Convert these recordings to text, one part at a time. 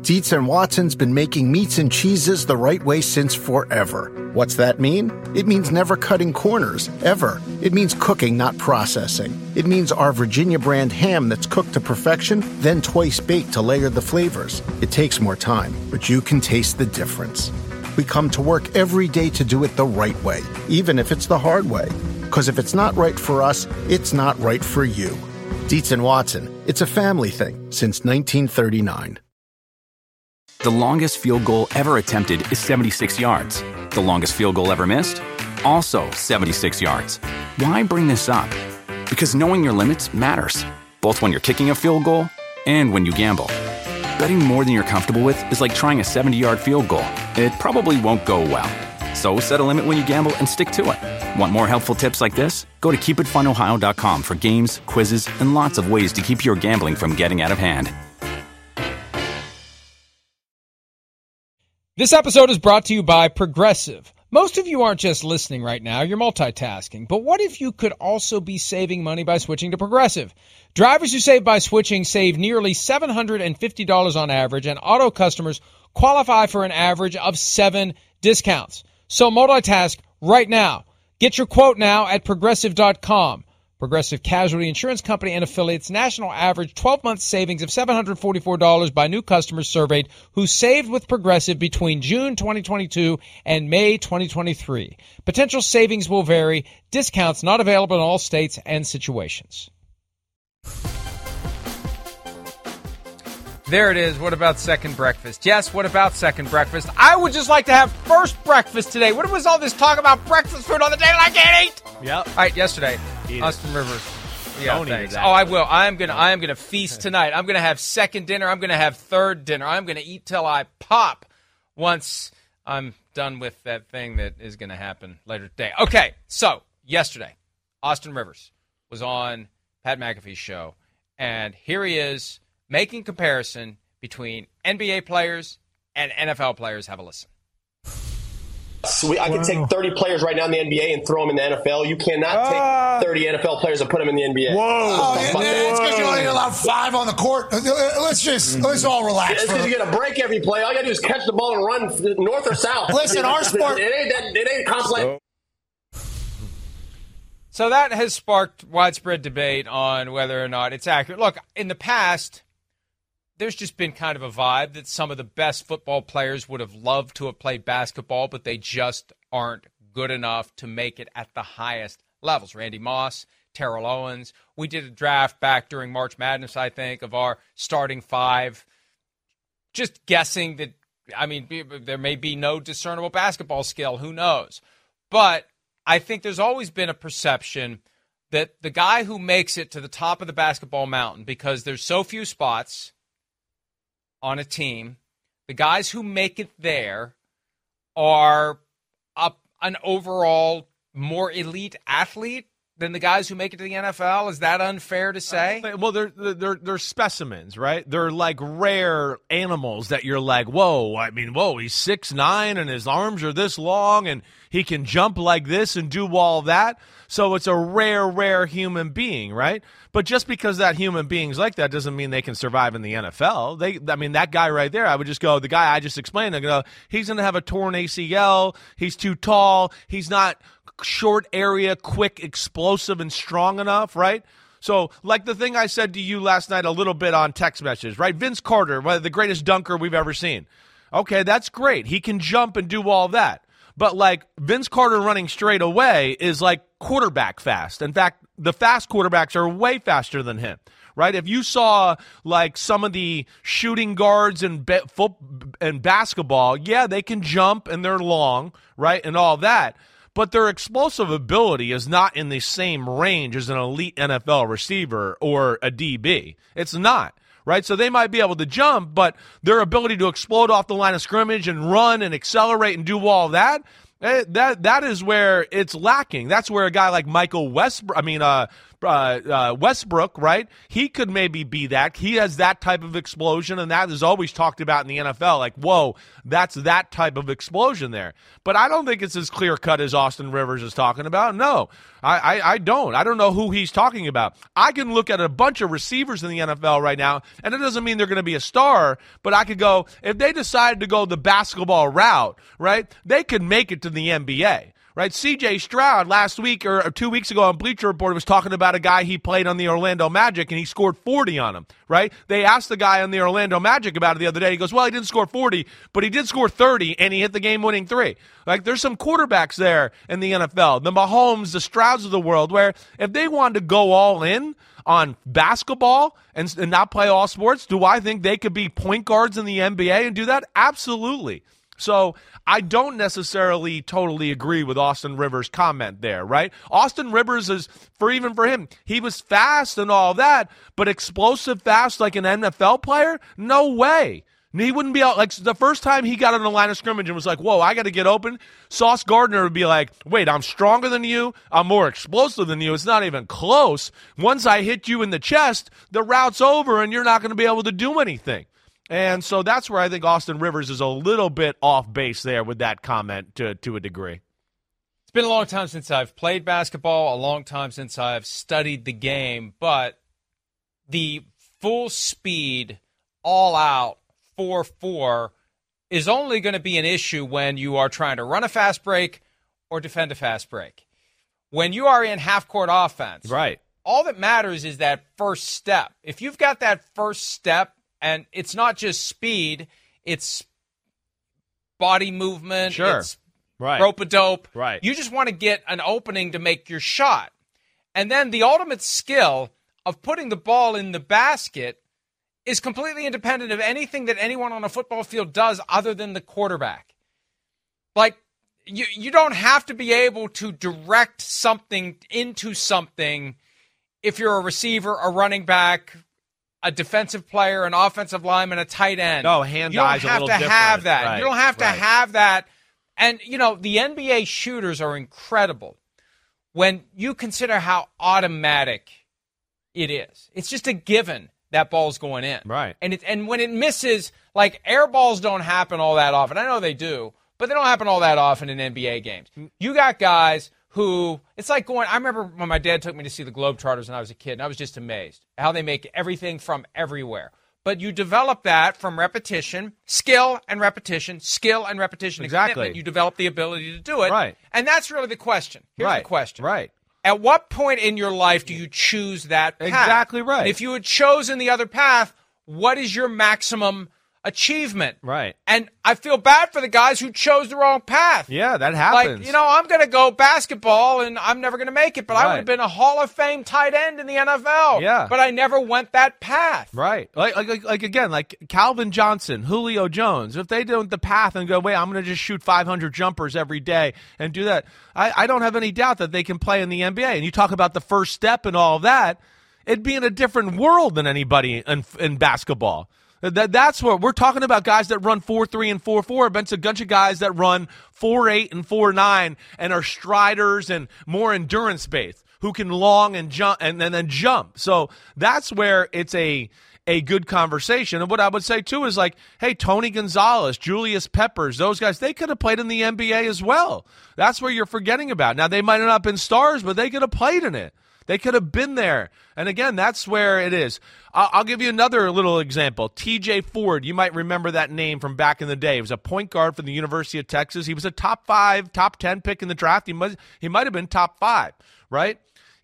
Dietz and Watson's been making meats and cheeses the right way since forever. What's that mean? It means never cutting corners, ever. It means cooking, not processing. It means our Virginia brand ham that's cooked to perfection, then twice baked to layer the flavors. It takes more time, but you can taste the difference. We come to work every day to do it the right way, even if it's the hard way. Because if it's not right for us, it's not right for you. Dietz and Watson, it's a family thing since 1939. The longest field goal ever attempted is 76 yards. The longest field goal ever missed? Also 76 yards. Why bring this up? Because knowing your limits matters, both when you're kicking a field goal and when you gamble. Betting more than you're comfortable with is like trying a 70-yard field goal. It probably won't go well. So set a limit when you gamble and stick to it. Want more helpful tips like this? Go to keepitfunohio.com for games, quizzes, and lots of ways to keep your gambling from getting out of hand. This episode is brought to you by Progressive. Most of you aren't just listening right now, you're multitasking. But what if you could also be saving money by switching to Progressive? Drivers who save by switching save nearly $750 on average, and auto customers qualify for an average of 7 discounts. So multitask right now. Get your quote now at Progressive.com. Progressive Casualty Insurance Company and affiliates. National average 12-month savings of $744 by new customers surveyed who saved with Progressive between June 2022 and May 2023. Potential savings will vary. Discounts not available in all states and situations. There it is. What about second breakfast? Yes, what about second breakfast? I would just like to have first breakfast today. What was all this talk about breakfast food on the table I can't eat? Yep. All right, yesterday, Austin Rivers. Yeah, Don't thanks. eat Oh, I will. I am gonna feast tonight. I'm gonna have second dinner. I'm gonna have third dinner. I'm gonna eat till I pop once I'm done with that thing that is gonna happen later today. Okay, so yesterday, Austin Rivers was on Pat McAfee's show, and here he is making comparison between NBA players and NFL players. Have a listen. So I can take 30 players right now in the NBA and throw them in the NFL. You cannot take 30 NFL players and put them in the NBA. Whoa. It's because you only allow 5 on the court. Let's all relax. It's because you get a break every play. All you got to do is catch the ball and run north or south. Listen, our sport. It ain't complex. So that has sparked widespread debate on whether or not it's accurate. Look, in the past, there's just been kind of a vibe that some of the best football players would have loved to have played basketball, but they just aren't good enough to make it at the highest levels. Randy Moss, Terrell Owens. We did a draft back during March Madness, I think, of our starting 5. Just guessing that, I mean, there may be no discernible basketball skill. Who knows? But I think there's always been a perception that the guy who makes it to the top of the basketball mountain, because there's so few spots on a team, the guys who make it there are an overall more elite athlete than the guys who make it to the NFL. Is that unfair to say? Well, they're specimens, right? They're like rare animals that you're like, whoa, he's 6'9" and his arms are this long and he can jump like this and do all that. So it's a rare human being, right? But just because that human being's like that doesn't mean they can survive in the NFL. That guy right there, I would just go, the guy I just explained, I go, he's going to have a torn ACL. He's too tall. He's not short area, quick, explosive, and strong enough, right? So, like the thing I said to you last night a little bit on text messages, right? Vince Carter, one of the greatest dunker we've ever seen. Okay, that's great. He can jump and do all that. But, like, Vince Carter running straight away is like quarterback fast. In fact, the fast quarterbacks are way faster than him, right? If you saw, like, some of the shooting guards in basketball, yeah, they can jump and they're long, right, and all that. But their explosive ability is not in the same range as an elite NFL receiver or a DB. It's not, right? So they might be able to jump, but their ability to explode off the line of scrimmage and run and accelerate and do all that, that is where it's lacking. That's where a guy like Westbrook, right? He could maybe be that. He has that type of explosion, and that is always talked about in the NFL. Like, whoa, that's that type of explosion there. But I don't think it's as clear-cut as Austin Rivers is talking about. No, I don't. I don't know who he's talking about. I can look at a bunch of receivers in the NFL right now, and it doesn't mean they're going to be a star, but I could go, if they decided to go the basketball route, right, they could make it to the NBA. Right, C.J. Stroud last week or 2 weeks ago on Bleacher Report was talking about a guy he played on the Orlando Magic, and he scored 40 on him, right? They asked the guy on the Orlando Magic about it the other day. He goes, well, he didn't score 40, but he did score 30, and he hit the game-winning three. Like, there's some quarterbacks there in the NFL, the Mahomes, the Strouds of the world, where if they wanted to go all in on basketball and not play all sports, do I think they could be point guards in the NBA and do that? Absolutely. So I don't necessarily totally agree with Austin Rivers' comment there, right? Austin Rivers is, for him, he was fast and all that, but explosive fast like an NFL player? No way. He wouldn't be out. Like, the first time he got on the line of scrimmage and was like, whoa, I got to get open, Sauce Gardner would be like, wait, I'm stronger than you. I'm more explosive than you. It's not even close. Once I hit you in the chest, the route's over and you're not going to be able to do anything. And so that's where I think Austin Rivers is a little bit off base there with that comment to a degree. It's been a long time since I've played basketball, a long time since I've studied the game, but the full speed, all out 4-4 is only going to be an issue when you are trying to run a fast break or defend a fast break. When you are in half-court offense, right, all that matters is that first step. If you've got that first step, and it's not just speed, it's body movement, sure, it's right, rope-a-dope. Right. You just want to get an opening to make your shot. And then the ultimate skill of putting the ball in the basket is completely independent of anything that anyone on a football field does other than the quarterback. Like, you don't have to be able to direct something into something if you're a receiver, a running back, a defensive player, an offensive lineman, a tight end. No, hand-eye is a little different. You don't have to have that. Right, you don't have to have that. And, the NBA shooters are incredible when you consider how automatic it is. It's just a given that ball's going in. Right. And when it misses, like, air balls don't happen all that often. I know they do, but they don't happen all that often in NBA games. You got guys who, it's like going, I remember when my dad took me to see the Globetrotters when I was a kid, and I was just amazed how they make everything from everywhere. But you develop that from repetition, skill and repetition. Exactly. You develop the ability to do it. Right. And that's really the question. Here's the question. Right. At what point in your life do you choose that path? Exactly right. And if you had chosen the other path, what is your maximum achievement? Right. And I feel bad for the guys who chose the wrong path. Yeah, that happens. Like, I'm going to go basketball and I'm never going to make it, but I would have been a Hall of Fame tight end in the NFL. Yeah. But I never went that path. Right. Like again, like Calvin Johnson, Julio Jones, if they do the path and go, wait, I'm going to just shoot 500 jumpers every day and do that, I don't have any doubt that they can play in the NBA. And you talk about the first step and all of that, it'd be in a different world than anybody in basketball. That's what we're talking about, guys that run 4.3 and 4.4. But it's a bunch of guys that run 4.8 and 4.9 and are striders and more endurance based, who can long and jump and then jump. So that's where it's a good conversation. And what I would say too is like, hey, Tony Gonzalez, Julius Peppers, those guys, they could have played in the NBA as well. That's where you're forgetting about. Now they might not have been stars, but they could have played in it. They could have been there. And again, that's where it is. I'll give you another little example. TJ Ford, you might remember that name from back in the day. He was a point guard for the University of Texas. He was a top 5, top 10 pick in the draft. He might have been top 5, right?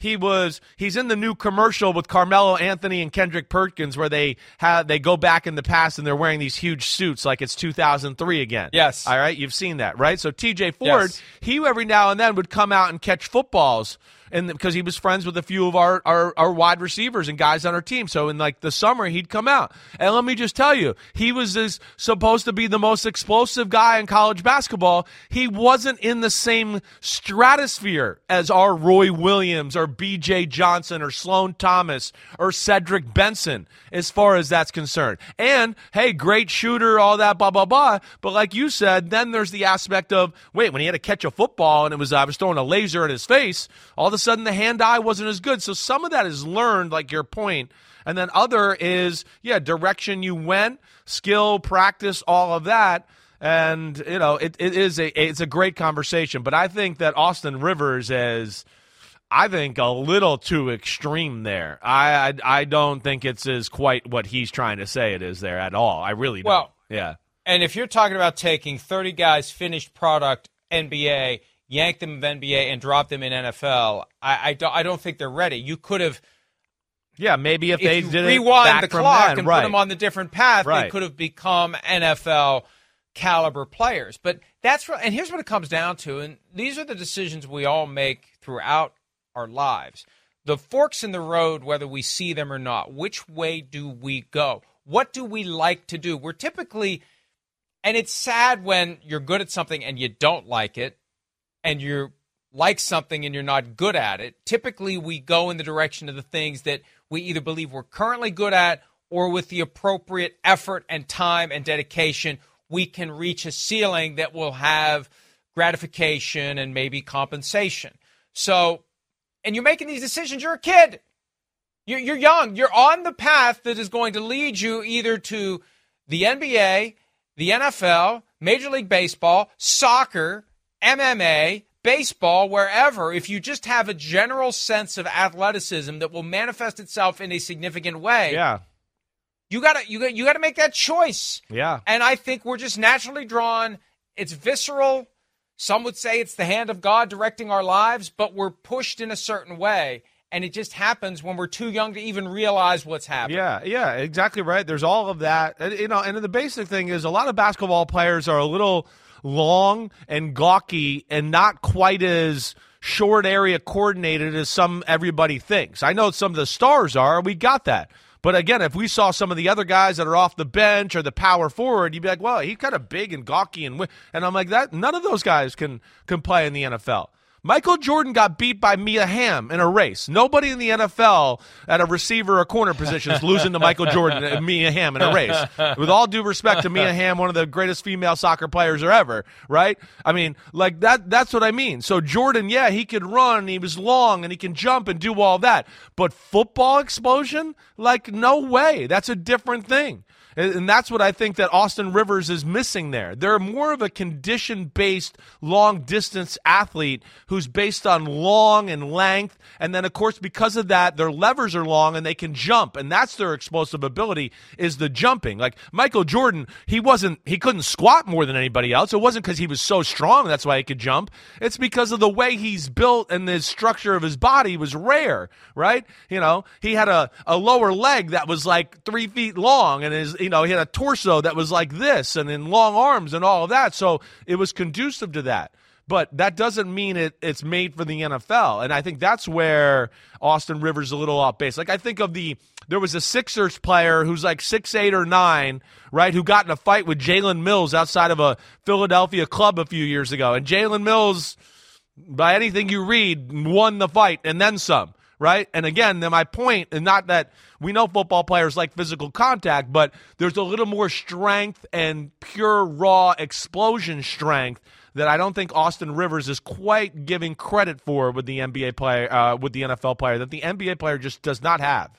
He's in the new commercial with Carmelo Anthony and Kendrick Perkins where they go back in the past and they're wearing these huge suits like it's 2003 again. Yes. All right, you've seen that, right? So TJ Ford, he every now and then would come out and catch footballs. And because he was friends with a few of our wide receivers and guys on our team. So in like the summer, he'd come out. And let me just tell you, he was supposed to be the most explosive guy in college basketball. He wasn't in the same stratosphere as our Roy Williams or B.J. Johnson or Sloan Thomas or Cedric Benson as far as that's concerned. And, hey, great shooter, all that, blah, blah, blah. But like you said, then there's the aspect of, wait, when he had to catch a football and I was throwing a laser at his face, all of a sudden the hand-eye wasn't as good. So some of that is learned, like your point. And then other is, direction you went, skill, practice, all of that. And, it's a great conversation. But I think that Austin Rivers is, a little too extreme there. I don't think it's as quite what he's trying to say it is there at all. I really don't. Well, yeah. And if you're talking about taking 30 guys, finished product, NBA, yank them of NBA and drop them in NFL, I don't think they're ready. You could have... Yeah, maybe if they did rewind the clock and right. put them on the different path, right. they could have become NFL caliber players. But and here's what it comes down to, and these are the decisions we all make throughout our lives. The forks in the road, whether we see them or not. Which way do we go? What do we like to do? We're typically, and it's sad when you're good at something and you don't like it, and you like something and you're not good at it. Typically, we go in the direction of the things that we either believe we're currently good at, or with the appropriate effort and time and dedication, we can reach a ceiling that will have gratification and maybe compensation. So, and you're making these decisions, you're a kid. You're young. You're on the path that is going to lead you either to the NBA, the NFL, Major League Baseball, soccer, MMA, baseball, wherever. If you just have a general sense of athleticism that will manifest itself in a significant way, you gotta make that choice. Yeah. And I think we're just naturally drawn. It's visceral. Some would say it's the hand of God directing our lives, but we're pushed in a certain way. And it just happens when we're too young to even realize what's happening. Yeah, exactly right. There's all of that. And the basic thing is a lot of basketball players are a little long and gawky and not quite as short area coordinated as everybody thinks. I know some of the stars are. We got that. But again, if we saw some of the other guys that are off the bench or the power forward, you'd be like, well, he's kind of big and gawky. And I'm like, that. None of those guys can play in the NFL. Michael Jordan got beat by Mia Hamm in a race. Nobody in the NFL at a receiver or corner position is losing to Michael Jordan and Mia Hamm in a race. With all due respect to Mia Hamm, one of the greatest female soccer players there ever, right? I mean, like that's what I mean. So Jordan, he could run, and he was long, and he can jump and do all that. But football explosion? Like, no way. That's a different thing. And that's what I think that Austin Rivers is missing there. They're more of a condition-based, long-distance athlete who's based on long and length. And then, of course, because of that, their levers are long and they can jump. And that's their explosive ability, is the jumping. Like Michael Jordan, he couldn't squat more than anybody else. It wasn't because he was so strong that's why he could jump. It's because of the way he's built and the structure of his body was rare, right? He had a lower leg that was like 3 feet long, and he had a torso that was like this and in long arms and all of that. So it was conducive to that. But that doesn't mean it's made for the NFL. And I think that's where Austin Rivers is a little off base. Like I think there was a Sixers player who's like 6'8" or 9, right, who got in a fight with Jalen Mills outside of a Philadelphia club a few years ago. And Jalen Mills, by anything you read, won the fight and then some. Right? And again, then my point, and not that we know football players like physical contact, but there's a little more strength and pure raw explosion strength that I don't think Austin Rivers is quite giving credit for with the NBA player, with the NFL player, that the NBA player just does not have.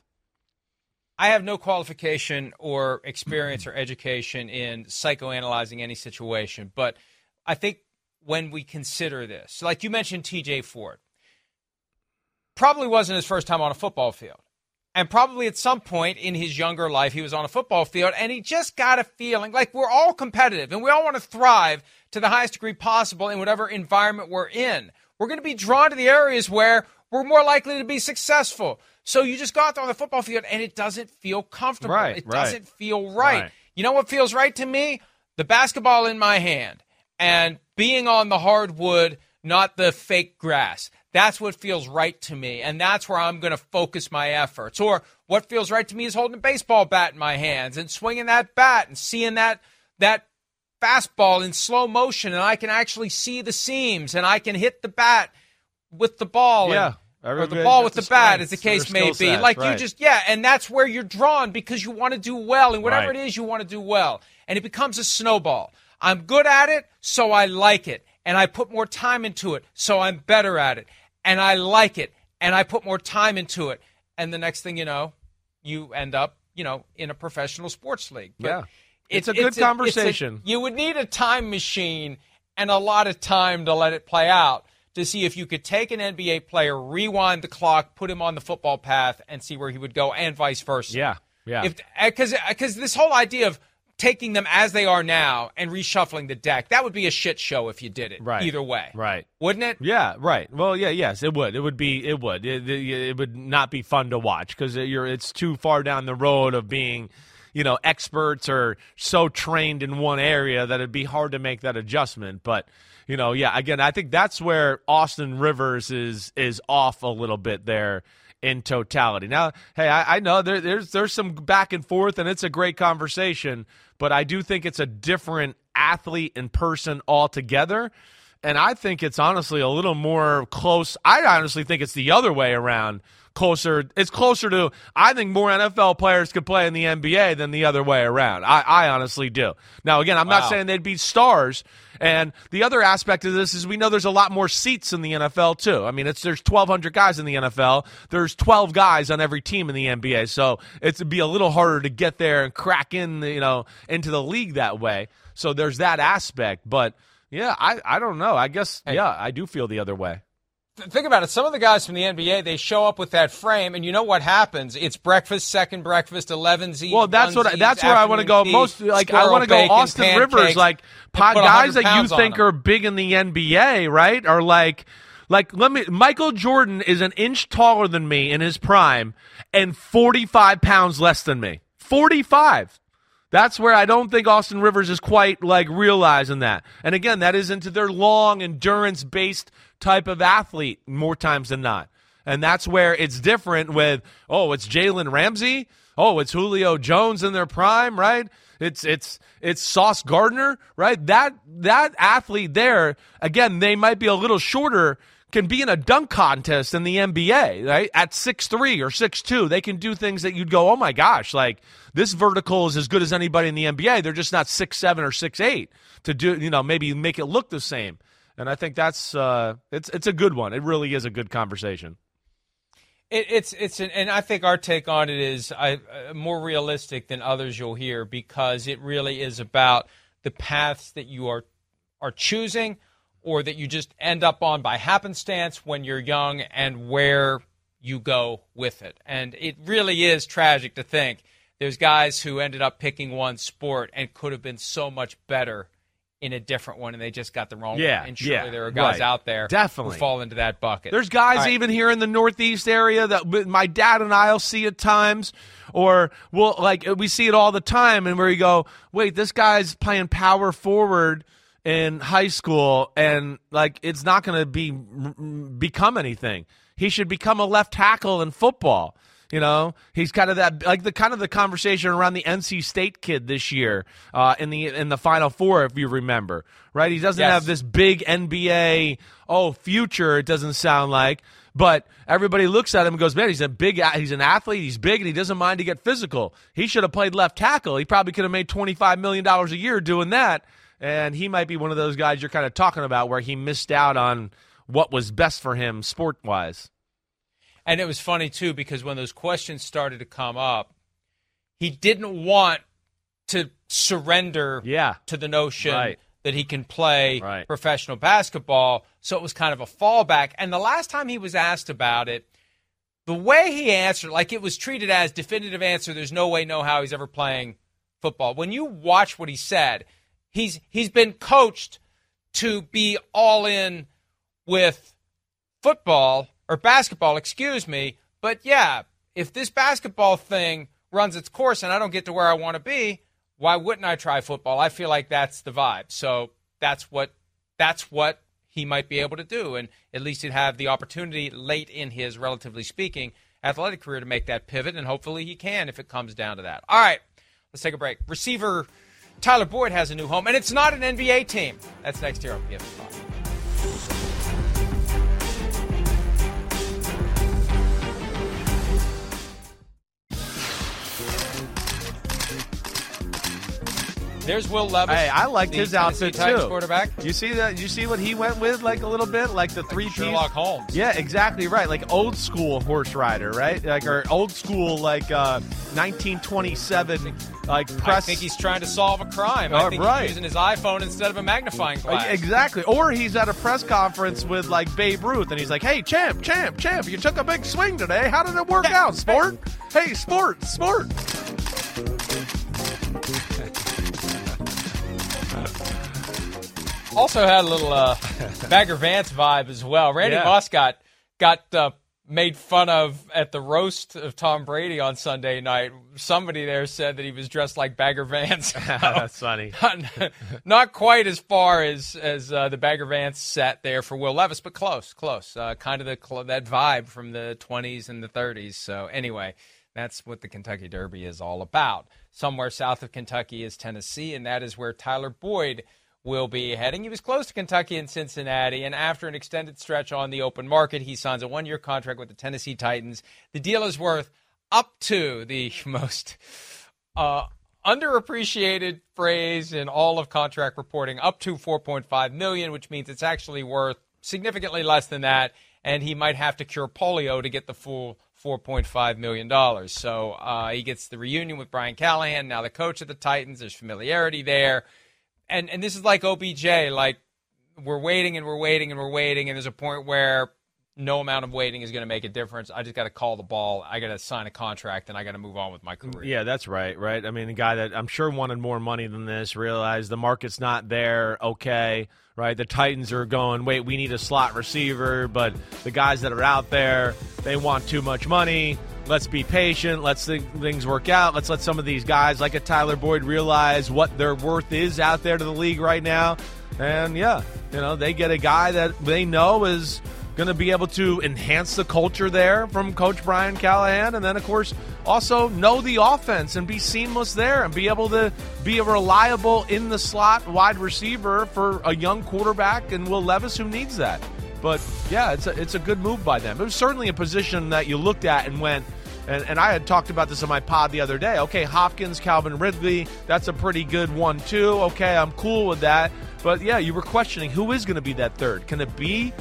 I have no qualification or experience or education in psychoanalyzing any situation, but I think when we consider this, like you mentioned TJ Ford, probably wasn't his first time on a football field. And probably at some point in his younger life, he was on a football field, and he just got a feeling like we're all competitive, and we all want to thrive to the highest degree possible in whatever environment we're in. We're going to be drawn to the areas where we're more likely to be successful. So you just go out there on the football field, and it doesn't feel comfortable. It doesn't feel right. You know what feels right to me? The basketball in my hand and being on the hardwood, not the fake grass. That's what feels right to me, and that's where I'm going to focus my efforts. Or what feels right to me is holding a baseball bat in my hands and swinging that bat and seeing that fastball in slow motion, and I can actually see the seams, and I can hit the bat with the ball. Or the ball with the bat, as the case may be. And that's where you're drawn because you want to do well, and whatever it is, you want to do well. And it becomes a snowball. I'm good at it, so I like it. And I put more time into it, so I'm better at it. and I like it, and I put more time into it. And the next thing you know, you end up, in a professional sports league. But yeah. It's a good conversation. You would need a time machine and a lot of time to let it play out to see if you could take an NBA player, rewind the clock, put him on the football path, and see where he would go, and vice versa. Yeah. Because this whole idea of taking them as they are now and reshuffling the deck, that would be a shit show if you did it. Right. Either way. Right. Wouldn't it? Yeah, right. Well, yes, it would. It would not be fun to watch because it's too far down the road of being, experts or so trained in one area that it'd be hard to make that adjustment. But, again, I think that's where Austin Rivers is off a little bit there in totality. Now, hey, I know there's some back and forth, and it's a great conversation, but I do think it's a different athlete in person altogether, and I think it's honestly a little more close. I honestly think it's the other way around. It's closer to, I think more NFL players could play in the NBA than the other way around. I honestly do. Now, again, I'm not saying they'd be stars. And the other aspect of this is we know there's a lot more seats in the NFL, too. I mean, there's 1,200 guys in the NFL. There's 12 guys on every team in the NBA. So it'd be a little harder to get there and crack in, into the league that way. So there's that aspect. But, yeah, I don't know. I guess, I do feel the other way. Think about it. Some of the guys from the NBA, they show up with that frame, and you know what happens? It's breakfast, second breakfast, 11s. Well, that's where I want to go. Most I want to go Austin pancakes, Rivers, guys that you think are big in the NBA, right? Are Michael Jordan is an inch taller than me in his prime and 45 pounds less than me. 45. That's where I don't think Austin Rivers is quite realizing that. And again, that is into their long endurance-based type of athlete more times than not. And that's where it's different with, it's Jalen Ramsey. It's Julio Jones in their prime, right? It's Sauce Gardner, right? That athlete there, again, they might be a little shorter, can be in a dunk contest in the NBA, right? At 6'3" or 6'2", they can do things that you'd go, oh my gosh, this vertical is as good as anybody in the NBA. They're just not 6'7" or 6'8" to do, maybe make it look the same. And I think that's it's a good one. It really is a good conversation. And I think our take on it is more realistic than others you'll hear, because it really is about the paths that you are choosing, or that you just end up on by happenstance when you're young, and where you go with it. And it really is tragic to think there's guys who ended up picking one sport and could have been so much better in a different one, and they just got the wrong one. And surely there are guys out there who fall into that bucket. There's guys even here in the Northeast area that my dad and I will see at times, or we see it all the time, and where you go, wait, this guy's playing power forward in high school, and it's not going to become anything. He should become a left tackle in football. He's kind of that, the conversation around the NC State kid this year in the Final Four, if you remember, right? He doesn't have this big NBA future. It doesn't sound like, but everybody looks at him and goes, man, he's an athlete, he's big, and he doesn't mind to get physical. He should have played left tackle. He probably could have made $25 million a year doing that, and he might be one of those guys you're kind of talking about where he missed out on what was best for him sport-wise. And it was funny, too, because when those questions started to come up, he didn't want to surrender to the notion that he can play professional basketball, so it was kind of a fallback. And the last time he was asked about it, the way he answered, it was treated as definitive answer, there's no way, no how he's ever playing football. When you watch what he said, he's been coached to be all in with football, or basketball, but if this basketball thing runs its course and I don't get to where I want to be, why wouldn't I try football? I feel like that's the vibe. So that's what he might be able to do, and at least he'd have the opportunity late in his, relatively speaking, athletic career to make that pivot, and hopefully he can if it comes down to that. All right, let's take a break. Receiver Tyler Boyd has a new home, and it's not an NBA team. That's next here on PFT5. There's Will Levis. Hey, I liked his outfit too. Quarterback. You see that? You see what he went with, like a little bit, like the three-piece. Sherlock Holmes. Yeah, exactly right. Like old school horse rider, right? Like or old school, like 1927, like press. I think he's trying to solve a crime. I think he's using his iPhone instead of a magnifying glass. Exactly. Or he's at a press conference with like Babe Ruth, and he's like, "Hey, champ, you took a big swing today. How did it work out, sport? Hey, sport." Also had a little Bagger Vance vibe as well. Randy Moss got made fun of at the roast of Tom Brady on Sunday night. Somebody there said that he was dressed like Bagger Vance. That's funny. Not quite as far as the Bagger Vance set there for Will Levis, but close. Kind of that vibe from the 20s and the 30s. So anyway, that's what the Kentucky Derby is all about. Somewhere south of Kentucky is Tennessee, and that is where Tyler Boyd will be heading. He was close to Kentucky and Cincinnati, and after an extended stretch on the open market, he signs a one-year contract with the Tennessee Titans. The deal is worth up to the most underappreciated phrase in all of contract reporting, up to $4.5 million, which means it's actually worth significantly less than that, and he might have to cure polio to get the full $4.5 million. So he gets the reunion with Brian Callahan, now the coach of the Titans. There's familiarity there. And this is like OBJ, like we're waiting, and there's a point where no amount of waiting is going to make a difference. I just got to call the ball. I got to sign a contract, and I got to move on with my career. Yeah, that's right. I mean, a guy that I'm sure wanted more money than this, realized the market's not there, okay, right? The Titans are going, wait, we need a slot receiver, but the guys that are out there, they want too much money. Let's be patient. Let's things work out. Let's let some of these guys, like a Tyler Boyd, realize what their worth is out there to the league right now. And, they get a guy that they know is going to be able to enhance the culture there from Coach Brian Callahan. And then, of course, also know the offense and be seamless there and be able to be a reliable in-the-slot wide receiver for a young quarterback and Will Levis who needs that. But, yeah, it's a good move by them. It was certainly a position that you looked at and went, and I had talked about this on my pod the other day. Okay, Hopkins, Calvin Ridley, that's a pretty good 1-2. Okay, I'm cool with that. But, yeah, you were questioning who is going to be that third. Can it be,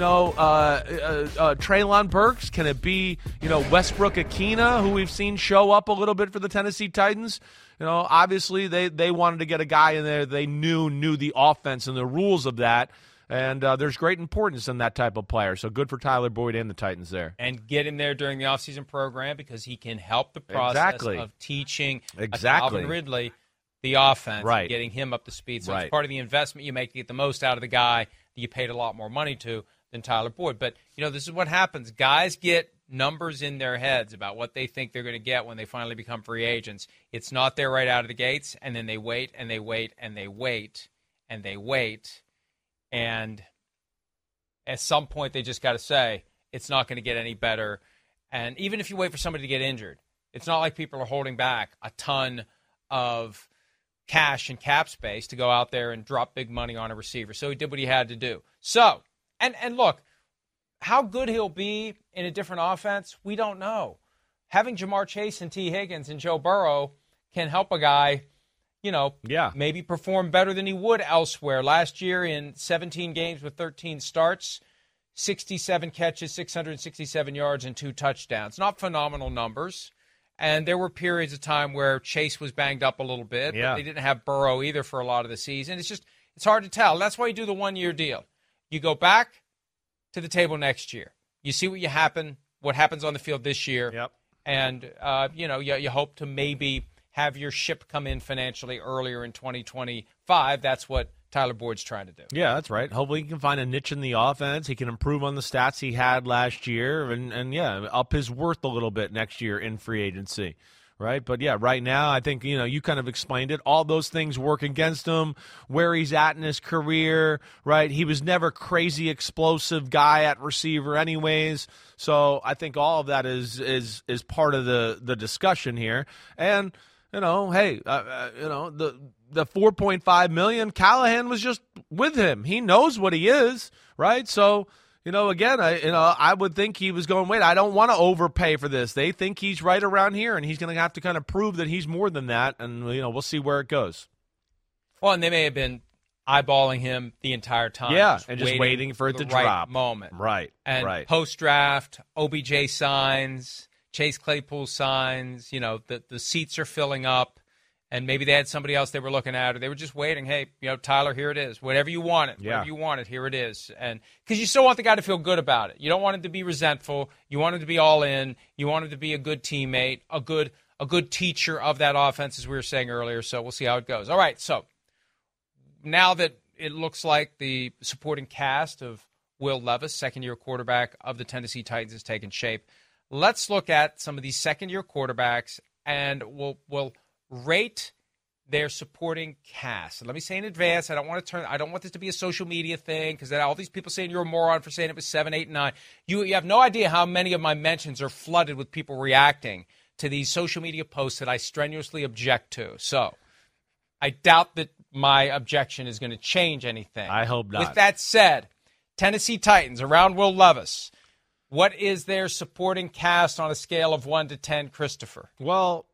Treylon Burks? Can it be, Westbrook Akina, who we've seen show up a little bit for the Tennessee Titans? Obviously they wanted to get a guy in there they knew the offense and the rules of that. And there's great importance in that type of player. So good for Tyler Boyd and the Titans there. And get him there during the offseason program because he can help the process of teaching Calvin Ridley the offense, and getting him up to speed. So it's part of the investment you make to get the most out of the guy that you paid a lot more money to than Tyler Boyd. But, this is what happens. Guys get numbers in their heads about what they think they're going to get when they finally become free agents. It's not there right out of the gates, and then they wait, and they wait, and they wait, and they wait. And at some point, they just got to say, it's not going to get any better. And even if you wait for somebody to get injured, it's not like people are holding back a ton of cash and cap space to go out there and drop big money on a receiver. So he did what he had to do. So, and look, how good he'll be in a different offense, we don't know. Having Jamar Chase and T. Higgins and Joe Burrow can help a guy maybe perform better than he would elsewhere. Last year in 17 games with 13 starts, 67 catches, 667 yards, and 2 touchdowns. Not phenomenal numbers. And there were periods of time where Chase was banged up a little bit, but they didn't have Burrow either for a lot of the season. It's hard to tell. That's why you do the one-year deal. You go back to the table next year. You see what happens on the field this year. And, you hope to maybe have your ship come in financially earlier in 2025. That's what Tyler Boyd's trying to do. Yeah, that's right. Hopefully he can find a niche in the offense. He can improve on the stats he had last year and up his worth a little bit next year in free agency, right? But, yeah, right now I think, you kind of explained it. All those things work against him, where he's at in his career, right? He was never crazy explosive guy at receiver anyways. So I think all of that is part of the discussion here. And – the $4.5 million, Callahan was just with him. He knows what he is, right? So, again, I would think he was going, wait, I don't want to overpay for this. They think he's right around here, and he's going to have to kind of prove that he's more than that, and, we'll see where it goes. Well, and they may have been eyeballing him the entire time. Yeah, and just waiting for it to drop. Moment. Right, and right. Post-draft, OBJ signs, Chase Claypool signs, the seats are filling up, and maybe they had somebody else they were looking at, or they were just waiting. Hey, Tyler, here it is. Whatever you want it. Whatever you want it, here it is. And because you still want the guy to feel good about it. You don't want him to be resentful. You want him to be all in. You want him to be a good teammate, a good teacher of that offense, as we were saying earlier. So we'll see how it goes. All right, so now that it looks like the supporting cast of Will Levis, second-year quarterback of the Tennessee Titans, has taken shape, let's look at some of these second-year quarterbacks, and we'll rate their supporting cast. And let me say in advance, I don't want this to be a social media thing, because all these people saying you're a moron for saying it was 7, 8, and 9. You have no idea how many of my mentions are flooded with people reacting to these social media posts that I strenuously object to. So I doubt that my objection is going to change anything. I hope not. With that said, Tennessee Titans around Will Levis, what is their supporting cast on a scale of 1 to 10, Christopher? Well,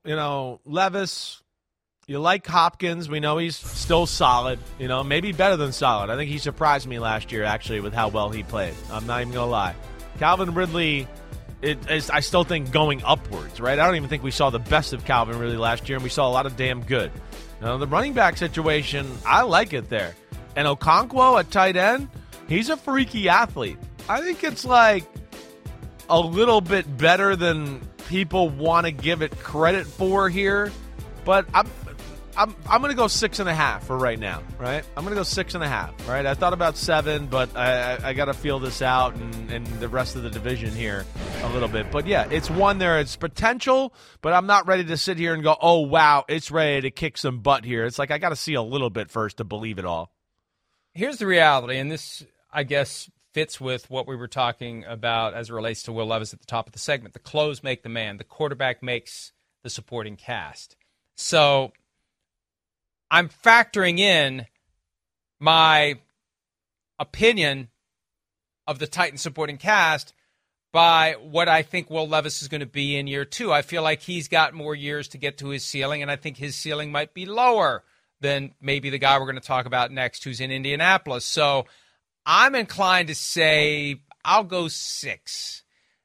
Levis, you like Hopkins. We know he's still solid, maybe better than solid. I think he surprised me last year, actually, with how well he played. I'm not even going to lie. Calvin Ridley, I still think going upwards, right? I don't even think we saw the best of Calvin Ridley last year, and we saw a lot of damn good. The running back situation, I like it there. And Okonkwo at tight end, he's a freaky athlete. I think it's like a little bit better than people want to give it credit for here. But I'm going to go 6.5 for right now, right? I'm going to go 6.5, right? I thought about 7, but I got to feel this out and the rest of the division here a little bit. But, yeah, it's one there. It's potential, but I'm not ready to sit here and go, oh, wow, it's ready to kick some butt here. It's like I got to see a little bit first to believe it all. Here's the reality, and this, I guess, fits with what we were talking about as it relates to Will Levis at the top of the segment. The clothes make the man. The quarterback makes the supporting cast. So I'm factoring in my opinion of the Titans supporting cast by what I think Will Levis is going to be in year 2. I feel like he's got more years to get to his ceiling, and I think his ceiling might be lower than maybe the guy we're going to talk about next who's in Indianapolis. So I'm inclined to say I'll go 6.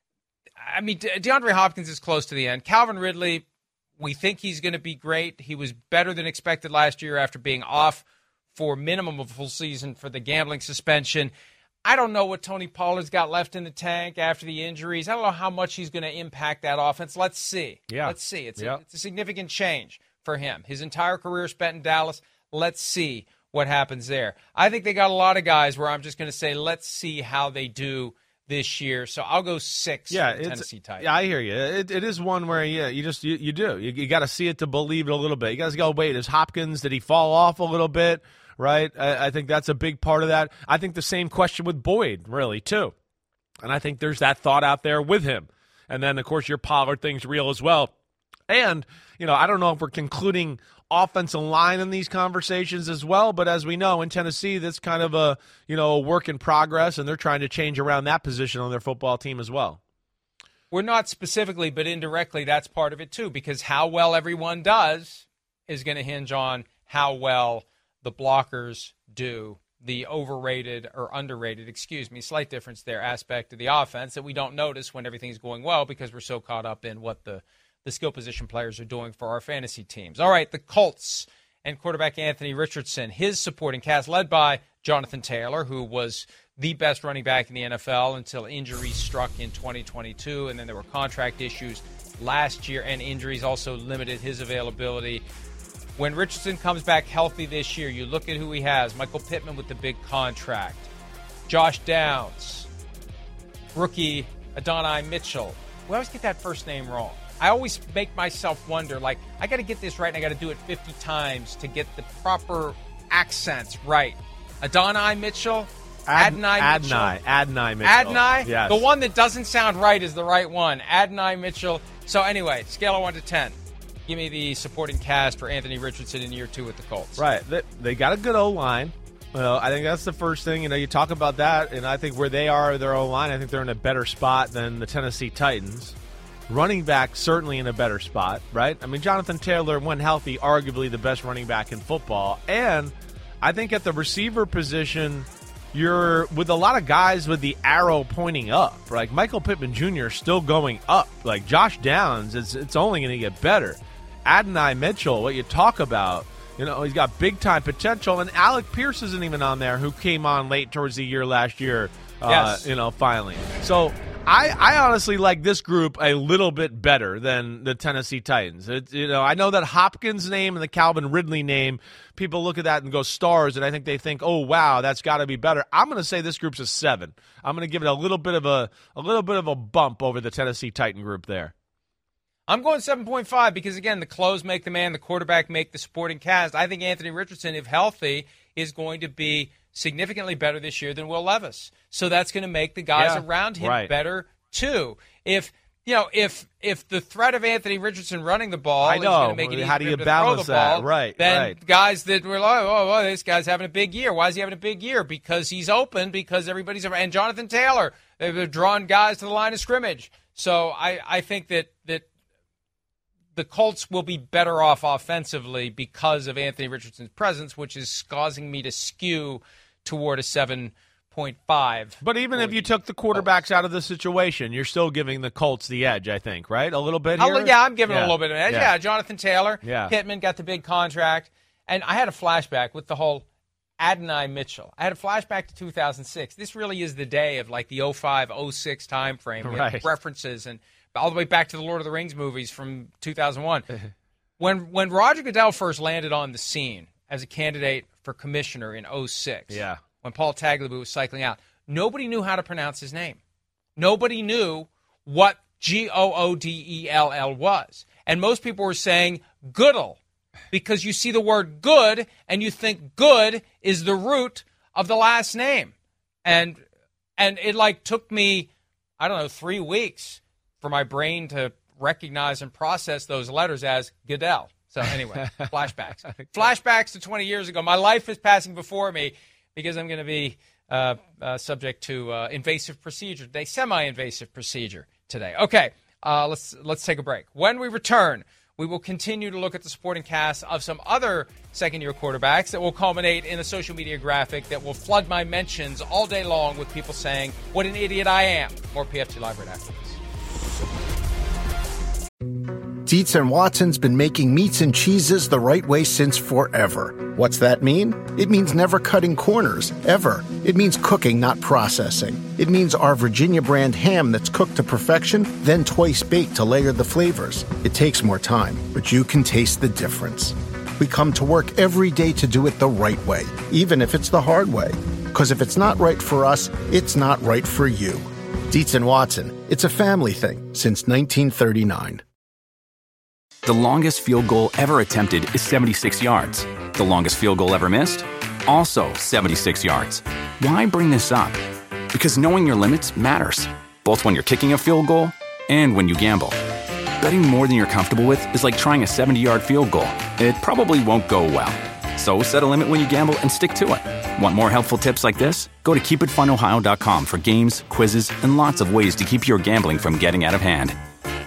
I mean, DeAndre Hopkins is close to the end. Calvin Ridley, we think he's going to be great. He was better than expected last year after being off for minimum of a full season for the gambling suspension. I don't know what Tony Pollard's got left in the tank after the injuries. I don't know how much he's going to impact that offense. Let's see. Yeah. Let's see. It's a significant change for him. His entire career spent in Dallas. Let's see what happens there. I think they got a lot of guys where I'm just going to say, let's see how they do this year. So I'll go 6 for the Tennessee Titans. Yeah, I hear you. It is one where, you do. You got to see it to believe it a little bit. You guys go, wait, is Hopkins, did he fall off a little bit? Right? I think that's a big part of that. I think the same question with Boyd, really, too. And I think there's that thought out there with him. And then, of course, your Pollard thing's real as well. And, I don't know if we're concluding offensive line in these conversations as well, but as we know, in Tennessee, that's kind of a work in progress, and they're trying to change around that position on their football team as well. We're not specifically, but indirectly, that's part of it too, because how well everyone does is going to hinge on how well the blockers do, the overrated or underrated, slight difference there, aspect of the offense that we don't notice when everything's going well because we're so caught up in what the skill position players are doing for our fantasy teams. All right, the Colts and quarterback Anthony Richardson, his supporting cast led by Jonathan Taylor, who was the best running back in the NFL until injuries struck in 2022, and then there were contract issues last year, and injuries also limited his availability. When Richardson comes back healthy this year, you look at who he has. Michael Pittman with the big contract. Josh Downs. Rookie Adonai Mitchell. We always get that first name wrong. I always make myself wonder, I got to get this right, and I got to do it 50 times to get the proper accents right. Adonai Mitchell? Adonai Mitchell? Adonai Mitchell. Adonai? Yes. The one that doesn't sound right is the right one. Adonai Mitchell. So anyway, scale of 1 to 10. Give me the supporting cast for Anthony Richardson in year 2 with the Colts. Right. They got a good O-line. I think that's the first thing. You talk about that, and I think where they are, their O-line, I think they're in a better spot than the Tennessee Titans. Running back certainly in a better spot, right? I mean, Jonathan Taylor, when healthy, arguably the best running back in football. And I think at the receiver position, you're with a lot of guys with the arrow pointing up. Like Michael Pittman Jr. still going up. Like Josh Downs, it's only going to get better. Adonai Mitchell, what you talk about, he's got big-time potential. And Alec Pierce isn't even on there, who came on late towards the year last year, yes. Finally. So I honestly like this group a little bit better than the Tennessee Titans. I know that Hopkins name and the Calvin Ridley name, people look at that and go stars, and I think they think, oh wow, that's got to be better. I'm going to say this group's a 7. I'm going to give it a little bit of a bump over the Tennessee Titan group there. I'm going 7.5 because, again, the clothes make the man, the quarterback make the supporting cast. I think Anthony Richardson, if healthy, is going to be significantly better this year than Will Levis. So that's going to make the guys around him better too. If the threat of Anthony Richardson running the ball is going to make it easier to throw the ball, then guys that were like, oh, this guy's having a big year. Why is he having a big year? Because he's open, because everybody's around. And Jonathan Taylor, they've drawn guys to the line of scrimmage. So I think that the Colts will be better off offensively because of Anthony Richardson's presence, which is causing me to skew toward a 7.5. But even if you took the quarterbacks out of the situation, you're still giving the Colts the edge, I think, right? A little bit here? I'm giving a little bit of an edge. Yeah, Jonathan Taylor, Pittman got the big contract. And I had a flashback with the whole Adonai Mitchell. I had a flashback to 2006. This really is the day of like the 05, 06 time frame. We have references and all the way back to the Lord of the Rings movies from 2001. When Roger Goodell first landed on the scene as a candidate for commissioner in 06, when Paul Tagliabue was cycling out, nobody knew how to pronounce his name. Nobody knew what Goodell was. And most people were saying Goodell because you see the word good and you think good is the root of the last name. And it took me, 3 weeks for my brain to recognize and process those letters as Goodell. So anyway, flashbacks. Flashbacks to 20 years ago. My life is passing before me because I'm going to be subject to invasive procedure today, semi-invasive procedure today. Okay, let's take a break. When we return, we will continue to look at the supporting cast of some other second-year quarterbacks that will culminate in a social media graphic that will flood my mentions all day long with people saying, what an idiot I am. More PFT Live right after this. Dietz and Watson's been making meats and cheeses the right way since forever. What's that mean? It means never cutting corners, ever. It means cooking, not processing. It means our Virginia brand ham that's cooked to perfection, then twice baked to layer the flavors. It takes more time, but you can taste the difference. We come to work every day to do it the right way, even if it's the hard way. Because if it's not right for us, it's not right for you. Dietz and Watson, it's a family thing since 1939. The longest field goal ever attempted is 76 yards. The longest field goal ever missed? Also 76 yards. Why bring this up? Because knowing your limits matters, both when you're kicking a field goal and when you gamble. Betting more than you're comfortable with is like trying a 70-yard field goal. It probably won't go well. So set a limit when you gamble and stick to it. Want more helpful tips like this? Go to keepitfunohio.com for games, quizzes, and lots of ways to keep your gambling from getting out of hand.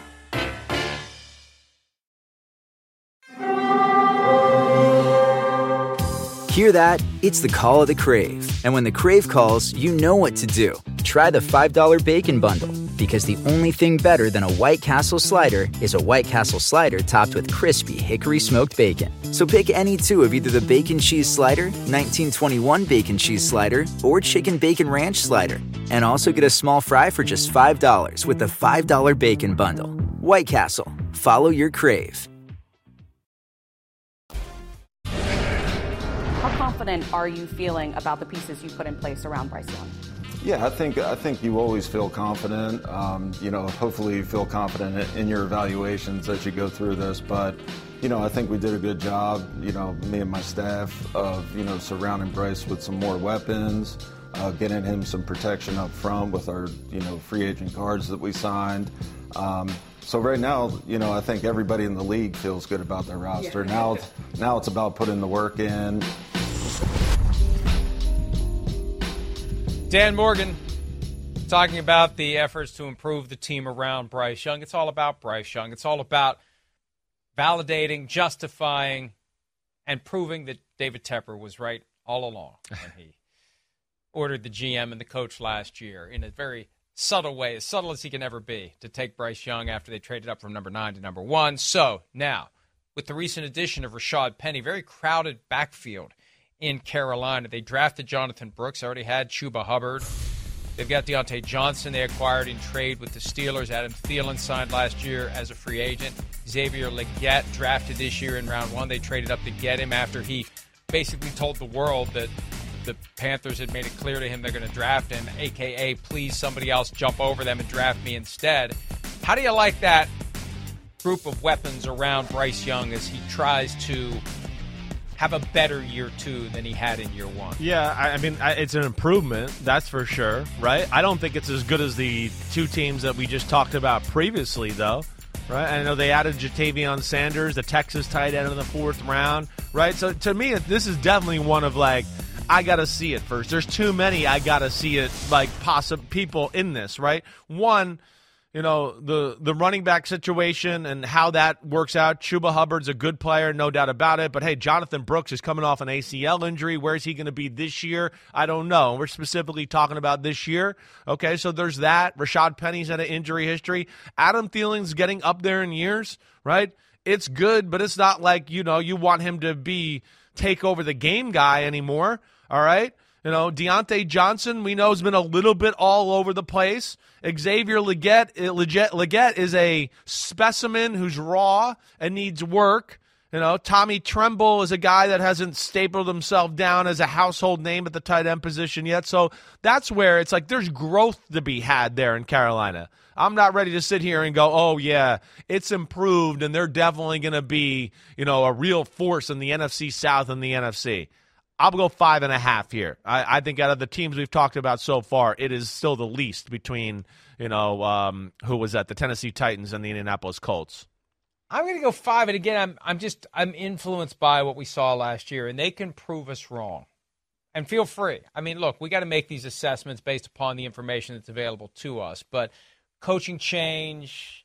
Hear that? It's the call of the Crave. And when the Crave calls, you know what to do. Try the $5 Bacon Bundle. Because the only thing better than a White Castle slider is a White Castle slider topped with crispy hickory smoked bacon. So pick any two of either the Bacon Cheese Slider, 1921 Bacon Cheese Slider, or Chicken Bacon Ranch Slider. And also get a small fry for just $5 with the $5 Bacon Bundle. White Castle. Follow your Crave. How confident are you feeling about the pieces you put in place around Bryce Young? Yeah, I think you always feel confident. Hopefully you feel confident in your evaluations as you go through this. But, I think we did a good job, me and my staff, of, surrounding Bryce with some more weapons, getting him some protection up front with our, free agent guards that we signed. So right now, I think everybody in the league feels good about their roster. Yeah. Now it's about putting the work in. Dan Morgan, talking about the efforts to improve the team around Bryce Young. It's all about Bryce Young. It's all about validating, justifying, and proving that David Tepper was right all along when he ordered the GM and the coach last year in a very subtle way, as subtle as he can ever be, to take Bryce Young after they traded up from number 9 to number 1. So now, with the recent addition of Rashad Penny, very crowded backfield in Carolina. They drafted Jonathan Brooks, already had Chuba Hubbard. They've got Deontay Johnson they acquired in trade with the Steelers. Adam Thielen signed last year as a free agent. Xavier Legette drafted this year in round 1. They traded up to get him after he basically told the world that the Panthers had made it clear to him they're going to draft him, a.k.a. please somebody else jump over them and draft me instead. How do you like that group of weapons around Bryce Young as he tries to have a better year 2 than he had in year 1? Yeah, I mean, it's an improvement, that's for sure, right? I don't think it's as good as the 2 teams that we just talked about previously, though, right? I know they added Jatavion Sanders, the Texas tight end in the 4th round, right? So to me, this is definitely one of, like, I got to see it first. There's too many I got to see it, like, people in this, right? One, you know, the running back situation and how that works out. Chuba Hubbard's a good player, no doubt about it. But, hey, Jonathan Brooks is coming off an ACL injury. Where's he going to be this year? I don't know. We're specifically talking about this year. Okay, so there's that. Rashad Penny's had an injury history. Adam Thielen's getting up there in years, right? It's good, but it's not like, you know, you want him to take over the game guy anymore, all right? You know, Deontay Johnson, we know, has been a little bit all over the place. Xavier Legette is a specimen who's raw and needs work. You know, Tommy Tremble is a guy that hasn't stapled himself down as a household name at the tight end position yet. So that's where it's like there's growth to be had there in Carolina. I'm not ready to sit here and go, oh, yeah, it's improved, and they're definitely going to be, you know, a real force in the NFC South and the NFC. I'll go 5.5 here. I think out of the teams we've talked about so far, it is still the least between, you know, who was that, the Tennessee Titans and the Indianapolis Colts. I'm going to go 5, and again, I'm influenced by what we saw last year, and they can prove us wrong. And feel free. I mean, look, we got to make these assessments based upon the information that's available to us. But coaching change,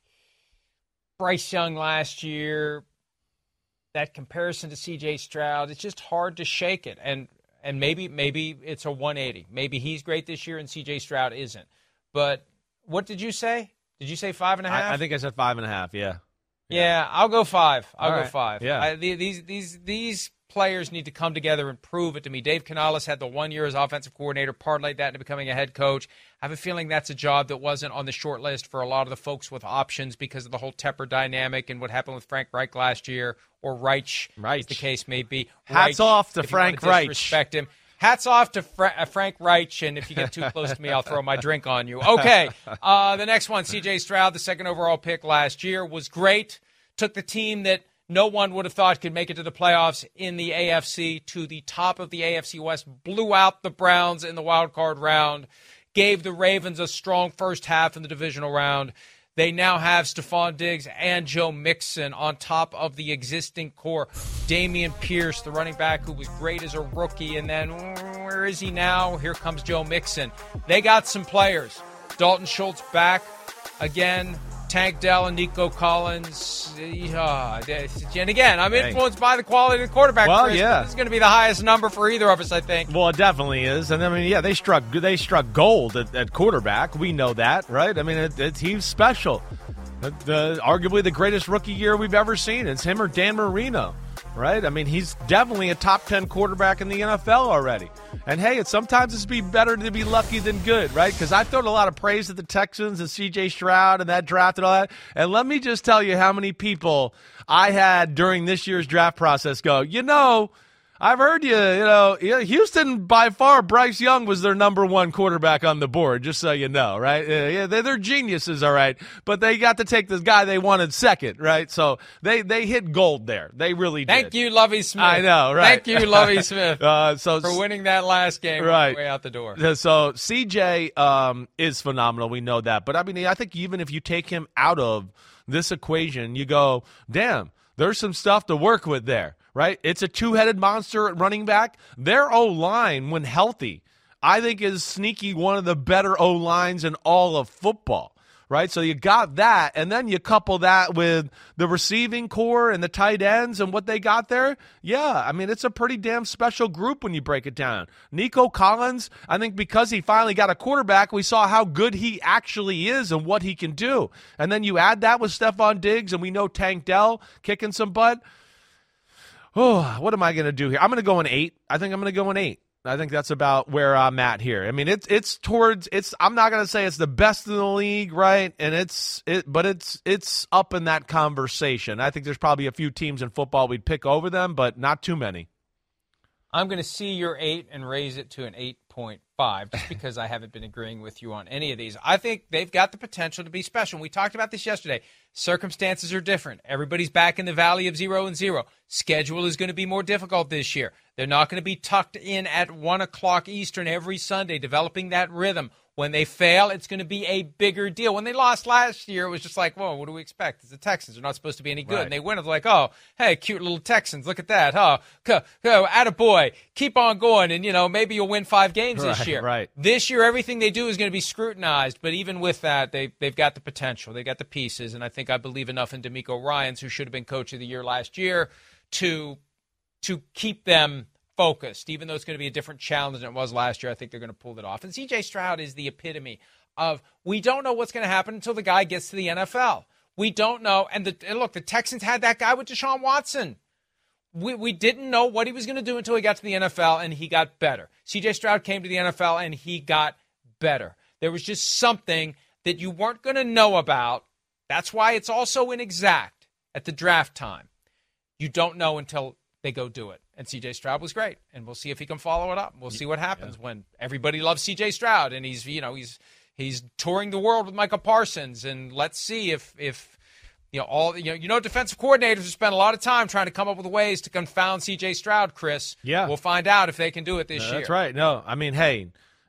Bryce Young last year, that comparison to C.J. Stroud, it's just hard to shake it. And maybe it's a 180. Maybe he's great this year and C.J. Stroud isn't. But what did you say? Did you say 5.5? I think I said 5.5, yeah. Yeah, I'll go 5. I'll go 5. Yeah. These players need to come together and prove it to me. Dave Canales had the 1 year as offensive coordinator, parlayed that into becoming a head coach. I have a feeling that's a job that wasn't on the short list for a lot of the folks with options because of the whole Tepper dynamic and what happened with Frank Reich last year, or Reich, as the case may be. Hats off to Frank Reich. Respect him. Hats off to Frank Reich, and if you get too close to me, I'll throw my drink on you. Okay, the next one, C.J. Stroud, the 2nd overall pick last year, was great. Took the team that no one would have thought could make it to the playoffs in the AFC to the top of the AFC West, blew out the Browns in the wild card round, gave the Ravens a strong first half in the divisional round. They now have Stephon Diggs and Joe Mixon on top of the existing core. Dameon Pierce, the running back who was great as a rookie, and then where is he now? Here comes Joe Mixon. They got some players. Dalton Schultz back again. Tank Dell and Nico Collins. And again, I'm influenced by the quality of the quarterback. Well, Chris, yeah. This is going to be the highest number for either of us, I think. Well, it definitely is. And, I mean, yeah, they struck gold at quarterback. We know that, right? I mean, he's special. Arguably the greatest rookie year we've ever seen. It's him or Dan Marino, right? I mean, he's definitely a top 10 quarterback in the NFL already. And, hey, sometimes it's better to be lucky than good, right? Because I've thrown a lot of praise at the Texans and C.J. Stroud and that draft and all that. And let me just tell you how many people I had during this year's draft process go, you know, I've heard Houston, by far, Bryce Young was their number 1 quarterback on the board, just so you know, right? Yeah, they're geniuses, all right, but they got to take this guy they wanted second, right? So they hit gold there. They really did. Thank you, Lovie Smith. I know, right? Thank you, Lovie Smith, for winning that last game right way out the door. So CJ is phenomenal. We know that. But, I mean, I think even if you take him out of this equation, you go, damn, there's some stuff to work with there. Right? It's a two-headed monster at running back. Their O-line, when healthy, I think is sneaky one of the better O-lines in all of football. Right, so you got that, and then you couple that with the receiving core and the tight ends and what they got there. Yeah, I mean, it's a pretty damn special group when you break it down. Nico Collins, I think because he finally got a quarterback, we saw how good he actually is and what he can do. And then you add that with Stephon Diggs, and we know Tank Dell kicking some butt. Oh, what am I going to do here? I'm going to go in 8. I think I'm going to go in 8. I think that's about where I'm at here. I mean, it's I'm not going to say it's the best in the league, right? And but it's up in that conversation. I think there's probably a few teams in football we'd pick over them, but not too many. I'm going to see your 8 and raise it to an 8.5 just because I haven't been agreeing with you on any of these. I think they've got the potential to be special. We talked about this yesterday. Circumstances are different. Everybody's back in the valley of 0-0. Schedule is going to be more difficult this year. They're not going to be tucked in at 1 o'clock Eastern every Sunday, developing that rhythm. When they fail, it's going to be a bigger deal. When they lost last year, it was just like, whoa, what do we expect? It's the Texans. They're not supposed to be any good. Right. And they win. It's like, oh, hey, cute little Texans. Look at that. Oh, attaboy. Keep on going. And, maybe you'll win 5 games this year. Right. This year, everything they do is going to be scrutinized. But even with that, they've got the potential. They've got the pieces. And I think I believe enough in DeMeco Ryans, who should have been coach of the year last year, to keep them focused, even though it's going to be a different challenge than it was last year. I think they're going to pull it off. And C.J. Stroud is the epitome of we don't know what's going to happen until the guy gets to the NFL. We don't know. And look, the Texans had that guy with Deshaun Watson. We didn't know what he was going to do until he got to the NFL, and he got better. C.J. Stroud came to the NFL, and he got better. There was just something that you weren't going to know about. That's why it's also inexact at the draft time. You don't know until they go do it. And C.J. Stroud was great, and we'll see if he can follow it up. We'll see what happens when everybody loves C.J. Stroud, and he's touring the world with Micah Parsons, and let's see if defensive coordinators have spent a lot of time trying to come up with ways to confound C.J. Stroud, Chris. Yeah. We'll find out if they can do it this year. That's right. No, I mean, hey,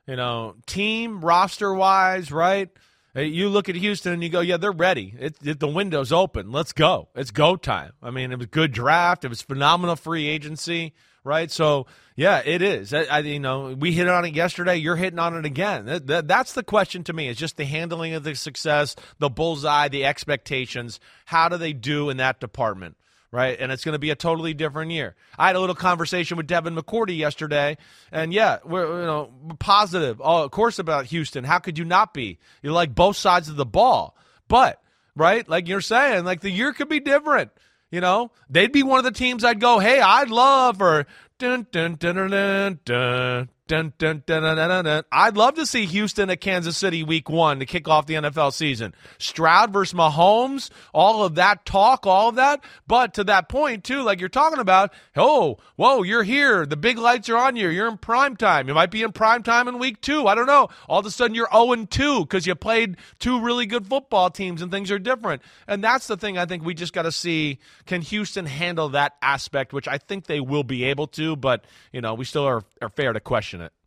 team roster-wise, right? You look at Houston and you go, yeah, they're ready. The window's open. Let's go. It's go time. I mean, it was a good draft. It was phenomenal free agency, right? So, yeah, it is. We hit on it yesterday. You're hitting on it again. That's the question to me. It's just the handling of the success, the bullseye, the expectations. How do they do in that department? Right, and it's going to be a totally different year. I had a little conversation with Devin McCourty yesterday, and yeah, we're positive, of course, about Houston. How could you not be? You like both sides of the ball, but right, like you're saying, like the year could be different. They'd be one of the teams I'd go, hey, I'd love or dun dun dun dun dun dun. Dun, dun, dun, dun, dun, dun, dun. I'd love to see Houston at Kansas City week 1 to kick off the NFL season. Stroud versus Mahomes, all of that talk, all of that. But to that point, too, like you're talking about, whoa, you're here. The big lights are on you. You're in prime time. You might be in prime time in week 2. I don't know. All of a sudden, you're 0-2 because you played 2 really good football teams and things are different. And that's the thing I think we just got to see. Can Houston handle that aspect, which I think they will be able to, but, we still are fair to question it.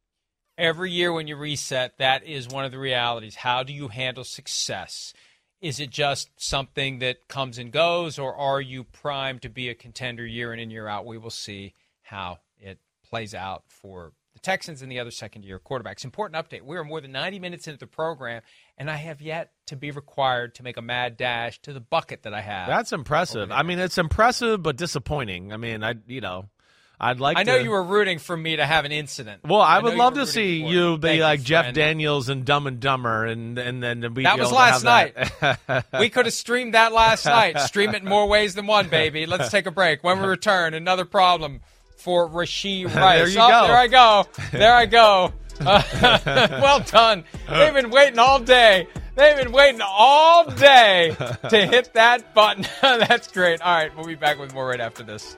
Every year when you reset, that is one of the realities. How do you handle success? Is it just something that comes and goes, or are you primed to be a contender year in and year out? We will see how it plays out for the Texans and the other second-year quarterbacks. Important update. We are more than 90 minutes into the program, and I have yet to be required to make a mad dash to the bucket that I have. That's impressive. I mean, it's impressive but disappointing. I mean, I know you were rooting for me to have an incident. Well, I would love to see you be like Jeff Daniels and Dumb and Dumber, and then that was last night. We could have streamed that last night. Stream it in more ways than one, baby. Let's take a break. When we return, another problem for Rashee Rice. There I go. Well done. They've been waiting all day. To hit that button. That's great. All right, we'll be back with more right after this.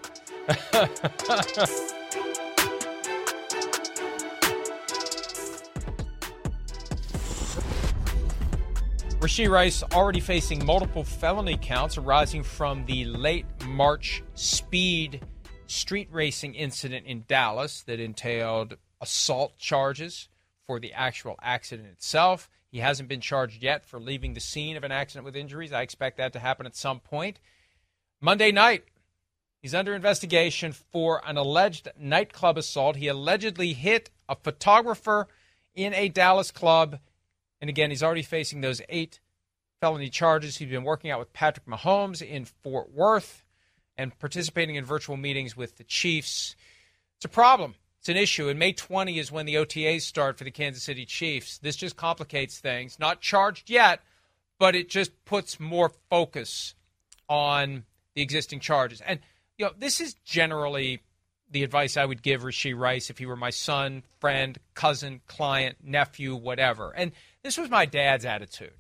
Rashee Rice already facing multiple felony counts arising from the late March street racing incident in Dallas that entailed assault charges for the actual accident itself. He hasn't been charged yet for leaving the scene of an accident with injuries. I expect that to happen at some point. Monday night, he's under investigation for an alleged nightclub assault. He allegedly hit a photographer in a Dallas club. And again, he's already facing those 8 felony charges. He's been working out with Patrick Mahomes in Fort Worth and participating in virtual meetings with the Chiefs. It's a problem. It's an issue. And May 20 is when the OTAs start for the Kansas City Chiefs. This just complicates things. Not charged yet, but it just puts more focus on the existing charges. And, this is generally the advice I would give Rashee Rice if he were my son, friend, cousin, client, nephew, whatever. And this was my dad's attitude.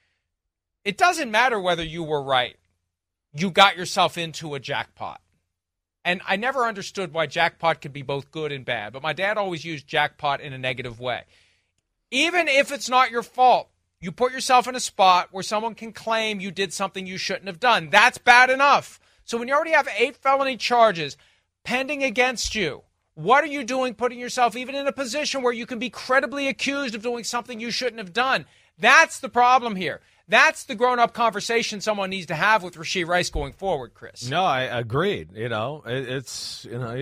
It doesn't matter whether you were right. You got yourself into a jackpot. And I never understood why jackpot could be both good and bad, but my dad always used jackpot in a negative way. Even if it's not your fault, you put yourself in a spot where someone can claim you did something you shouldn't have done. That's bad enough. So when you already have 8 felony charges pending against you, what are you doing putting yourself even in a position where you can be credibly accused of doing something you shouldn't have done? That's the problem here. That's the grown-up conversation someone needs to have with Rashee Rice going forward, Chris. No, I agreed. It's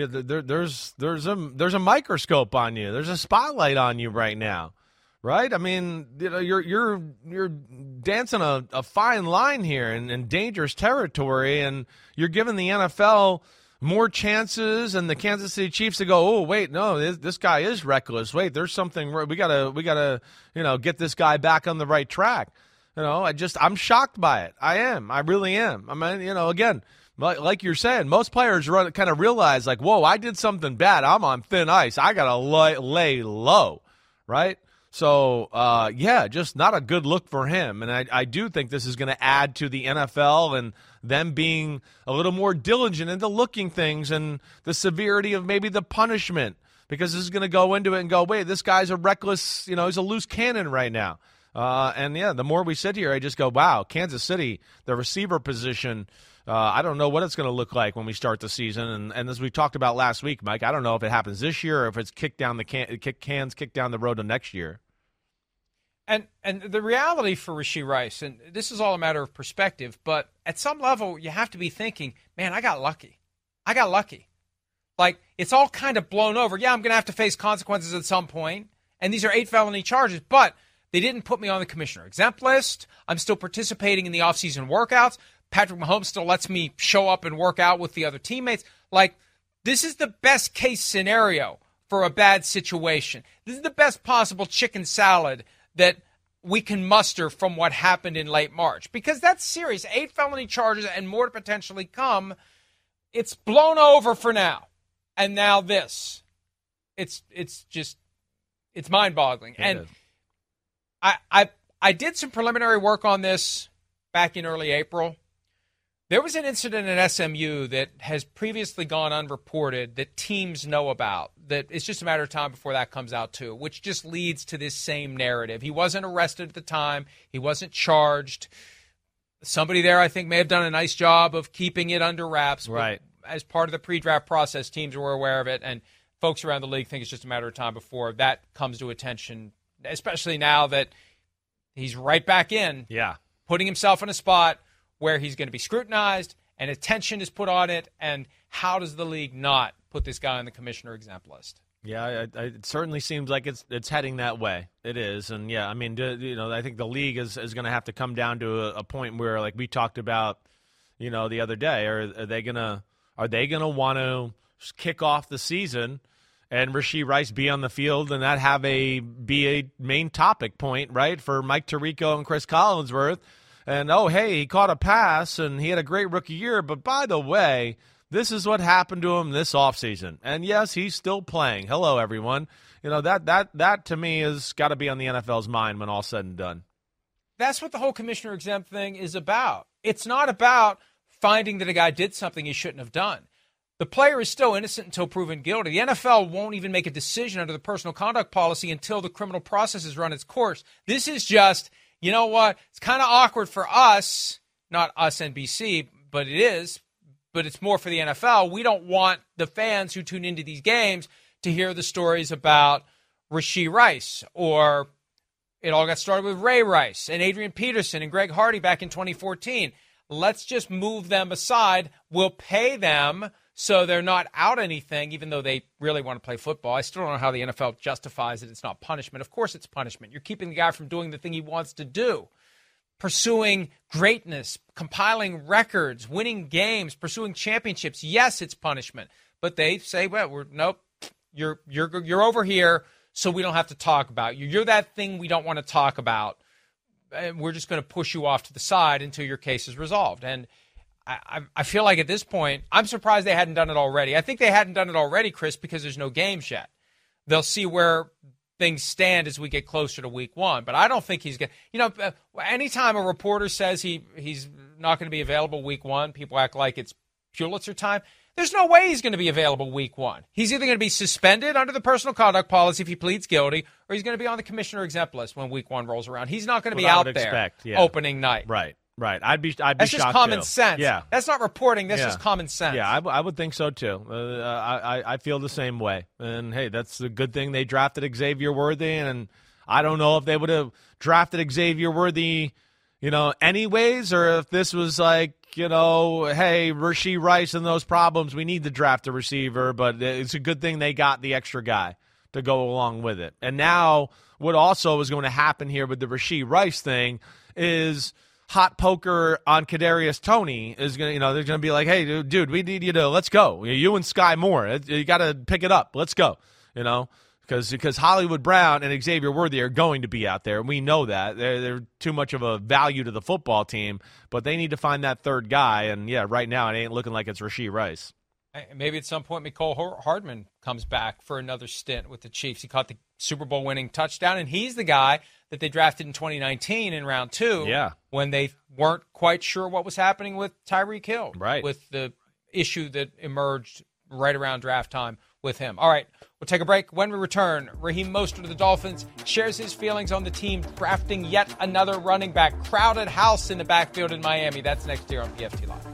there's a microscope on you. There's a spotlight on you right now, right? I mean, you're dancing a fine line here in dangerous territory, and you're giving the NFL more chances and the Kansas City Chiefs to go, oh, wait, no, this guy is reckless. Wait, there's something we gotta get this guy back on the right track. I'm shocked by it. I really am. I mean, again, like you're saying, most players kind of realize, like, whoa, I did something bad. I'm on thin ice. I got to lay low, right? So, just not a good look for him. And I do think this is going to add to the NFL and them being a little more diligent into looking things and the severity of maybe the punishment, because this is going to go into it and go, wait, this guy's a reckless, he's a loose cannon right now. The more we sit here, I just go, wow, Kansas City, the receiver position, I don't know what it's going to look like when we start the season. And as we talked about last week, Mike, I don't know if it happens this year or if it's kicked down the road to next year. And the reality for Rashee Rice, and this is all a matter of perspective, but at some level you have to be thinking, man, I got lucky. Like, it's all kind of blown over. Yeah, I'm going to have to face consequences at some point, and these are 8 felony charges, but they didn't put me on the commissioner exempt list. I'm still participating in the offseason workouts. Patrick Mahomes still lets me show up and work out with the other teammates. Like, this is the best case scenario for a bad situation. This is the best possible chicken salad that we can muster from what happened in late March, because that's serious. 8 felony charges and more to potentially come. It's blown over for now. And now this. It's mind-boggling. And I did some preliminary work on this back in early April. There was an incident at SMU that has previously gone unreported that teams know about, that it's just a matter of time before that comes out too, which just leads to this same narrative. He wasn't arrested at the time. He wasn't charged. Somebody there, I think, may have done a nice job of keeping it under wraps. Right. As part of the pre-draft process, teams were aware of it, and folks around the league think it's just a matter of time before that comes to attention, especially now that he's right back in, putting himself in a spot where he's going to be scrutinized and attention is put on it. And how does the league not put this guy on the commissioner exempt list? Yeah, it certainly seems like it's heading that way. It is. And, yeah, I mean, I think the league is going to have to come down to a point where, like we talked about, the other day, are they going to want to kick off the season and Rashee Rice be on the field and that be a main topic point, right, for Mike Tirico and Chris Collinsworth? And, oh, hey, he caught a pass and he had a great rookie year, but by the way, this is what happened to him this offseason. And, yes, he's still playing. Hello, everyone. That to me has got to be on the NFL's mind when all's said and done. That's what the whole commissioner exempt thing is about. It's not about finding that a guy did something he shouldn't have done. The player is still innocent until proven guilty. The NFL won't even make a decision under the personal conduct policy until the criminal process has run its course. This is just, you know what, it's kind of awkward for us, not us NBC, but it is, but it's more for the NFL. We don't want the fans who tune into these games to hear the stories about Rashee Rice, or it all got started with Ray Rice and Adrian Peterson and Greg Hardy back in 2014. Let's just move them aside. We'll pay them So they're not out anything, even though they really want to play football. I still don't know how the NFL justifies it. It's not punishment. Of course it's punishment. You're keeping the guy from doing the thing he wants to do. Pursuing greatness, compiling records, winning games, pursuing championships. Yes, it's punishment. But they say, well, nope, you're over here, so we don't have to talk about you. You're that thing we don't want to talk about. And we're just going to push you off to the side until your case is resolved. And I feel like at this point, I'm surprised they hadn't done it already. I think they hadn't done it already, Chris, because there's no games yet. They'll see where things stand as we get closer to week 1. But I don't think he's going to, anytime a reporter says he's not going to be available week 1, people act like it's Pulitzer time. There's no way he's going to be available week 1. He's either going to be suspended under the personal conduct policy if he pleads guilty, or he's going to be on the commissioner exempt list when week 1 rolls around. He's not going to be out there opening night. Right. I'd be That's shocked just common too. sense. Yeah. That's not reporting. That's just common sense. Yeah, I would think so too. I feel the same way. And hey, that's a good thing they drafted Xavier Worthy. And I don't know if they would have drafted Xavier Worthy, anyways, or if this was like, hey, Rashee Rice and those problems, we need to draft a receiver. But it's a good thing they got the extra guy to go along with it. And now what also is going to happen here with the Rashee Rice thing is hot poker on Kadarius Toney is going to, they're going to be like, hey, dude, we need you to, let's go. You and Sky Moore, you got to pick it up. Let's go, because Hollywood Brown and Xavier Worthy are going to be out there. We know that. They're too much of a value to the football team, but they need to find that third guy. And, yeah, right now it ain't looking like it's Rashee Rice. Maybe at some point Mecole Hardman comes back for another stint with the Chiefs. He caught the Super Bowl winning touchdown, and he's the guy that they drafted in 2019 in round 2 when they weren't quite sure what was happening with Tyreek Hill, with the issue that emerged right around draft time with him. All right, we'll take a break. When we return, Raheem Mostert of the Dolphins shares his feelings on the team drafting yet another running back. Crowded house in the backfield in Miami. That's next year on PFT Live.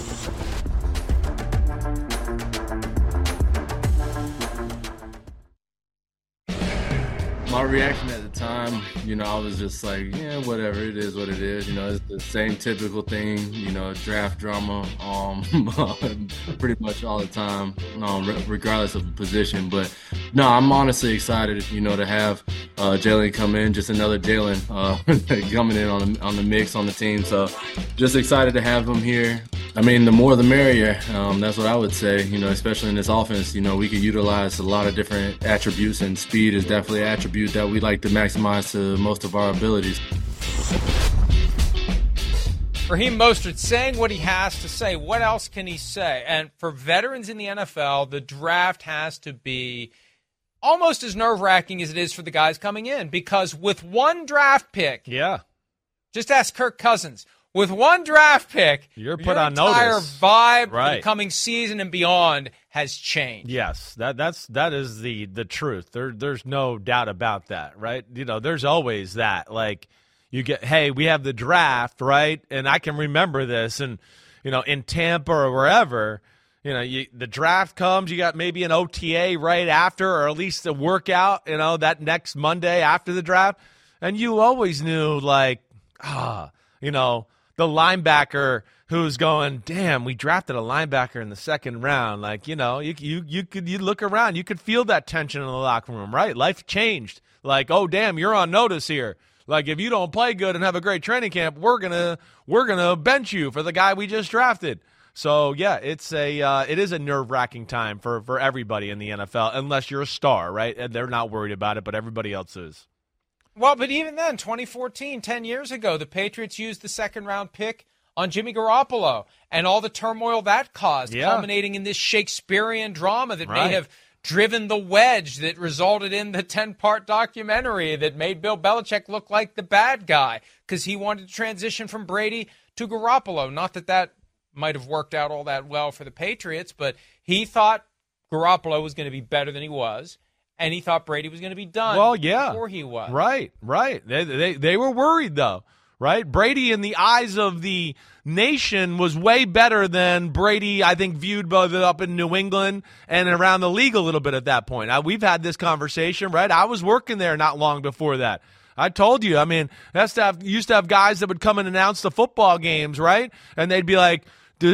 My reaction at the time, I was just like, yeah, whatever, it is what it is. It's the same typical thing, draft drama, pretty much all the time, regardless of the position. But no, I'm honestly excited, to have Jalen come in, just another Jalen coming in on the mix on the team. So just excited to have him here. I mean, the more the merrier. That's what I would say, especially in this offense. We could utilize a lot of different attributes, and speed is definitely an attribute that we like to maximize to most of our abilities. Raheem Mostert saying what he has to say. What else can he say? And for veterans in the NFL, the draft has to be almost as nerve-wracking as it is for the guys coming in, because with one draft pick, just ask Kirk Cousins, with one draft pick, you're put on entire notice. Vibe for the coming season and beyond has changed. Yes, that is the truth. There's no doubt about that, right? There's always that. Like, you get, hey, we have the draft, right? And I can remember this, and in Tampa or wherever, the draft comes, you got maybe an OTA right after, or at least a workout, that next Monday after the draft, and you always knew, like, the linebacker who's going, damn, we drafted a linebacker in the second round. Like, you look around, you could feel that tension in the locker room, right? Life changed. Like, oh, damn, you're on notice here. Like, if you don't play good and have a great training camp, we're gonna bench you for the guy we just drafted. So yeah, it is a nerve-wracking time for everybody in the NFL, unless you're a star, right? And they're not worried about it, but everybody else is. Well, but even then, 2014, 10 years ago, the Patriots used the second-round pick on Jimmy Garoppolo and all the turmoil that caused, culminating in this Shakespearean drama that may have driven the wedge that resulted in the 10-part documentary that made Bill Belichick look like the bad guy because he wanted to transition from Brady to Garoppolo. Not that might have worked out all that well for the Patriots, but he thought Garoppolo was going to be better than he was. And he thought Brady was going to be done before he was. Right. They were worried, though, right? Brady, in the eyes of the nation, was way better than Brady, I think, viewed both up in New England and around the league a little bit at that point. We've had this conversation, right? I was working there not long before that. I told you, used to have guys that would come and announce the football games, right? And they'd be like, does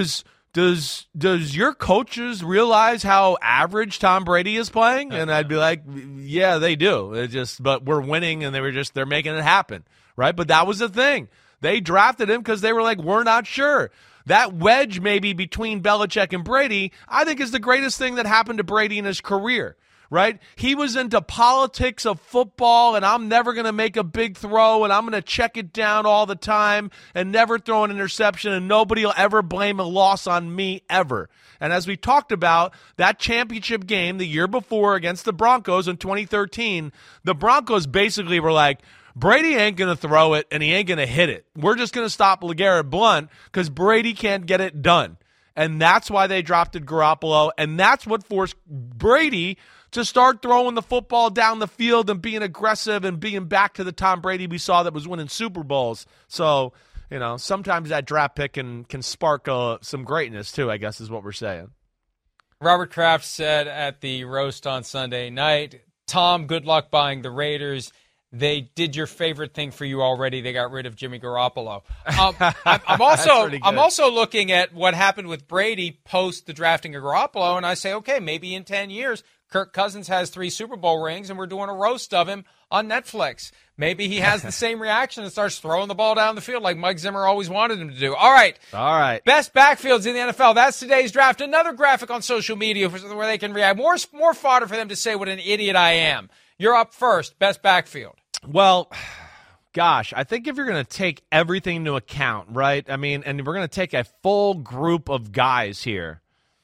does your coaches realize how average Tom Brady is playing? And I'd be like, yeah, they do. But we're winning, and they're making it happen, right? But that was the thing. They drafted him because they were like, we're not sure. That wedge maybe between Belichick and Brady, I think, is the greatest thing that happened to Brady in his career. Right? He was into politics of football, and I'm never going to make a big throw, and I'm going to check it down all the time and never throw an interception, and nobody will ever blame a loss on me ever. And as we talked about, that championship game the year before against the Broncos in 2013, the Broncos basically were like, Brady ain't going to throw it, and he ain't going to hit it. We're just going to stop LeGarrette Blount because Brady can't get it done. And that's why they drafted Garoppolo, and that's what forced Brady to start throwing the football down the field and being aggressive and being back to the Tom Brady we saw that was winning Super Bowls. So, sometimes that draft pick can spark some greatness too, I guess is what we're saying. Robert Kraft said at the roast on Sunday night, Tom, good luck buying the Raiders. They did your favorite thing for you already. They got rid of Jimmy Garoppolo. I'm also looking at what happened with Brady post the drafting of Garoppolo, and I say, okay, maybe in 10 years, Kirk Cousins has 3 Super Bowl rings, and we're doing a roast of him on Netflix. Maybe he has the same reaction and starts throwing the ball down the field like Mike Zimmer always wanted him to do. All right. Best backfields in the NFL. That's today's draft. Another graphic on social media where they can react. More fodder for them to say what an idiot I am. You're up first. Best backfield. Well, gosh, I think if you're going to take everything into account, right? I mean, and we're going to take a full group of guys here.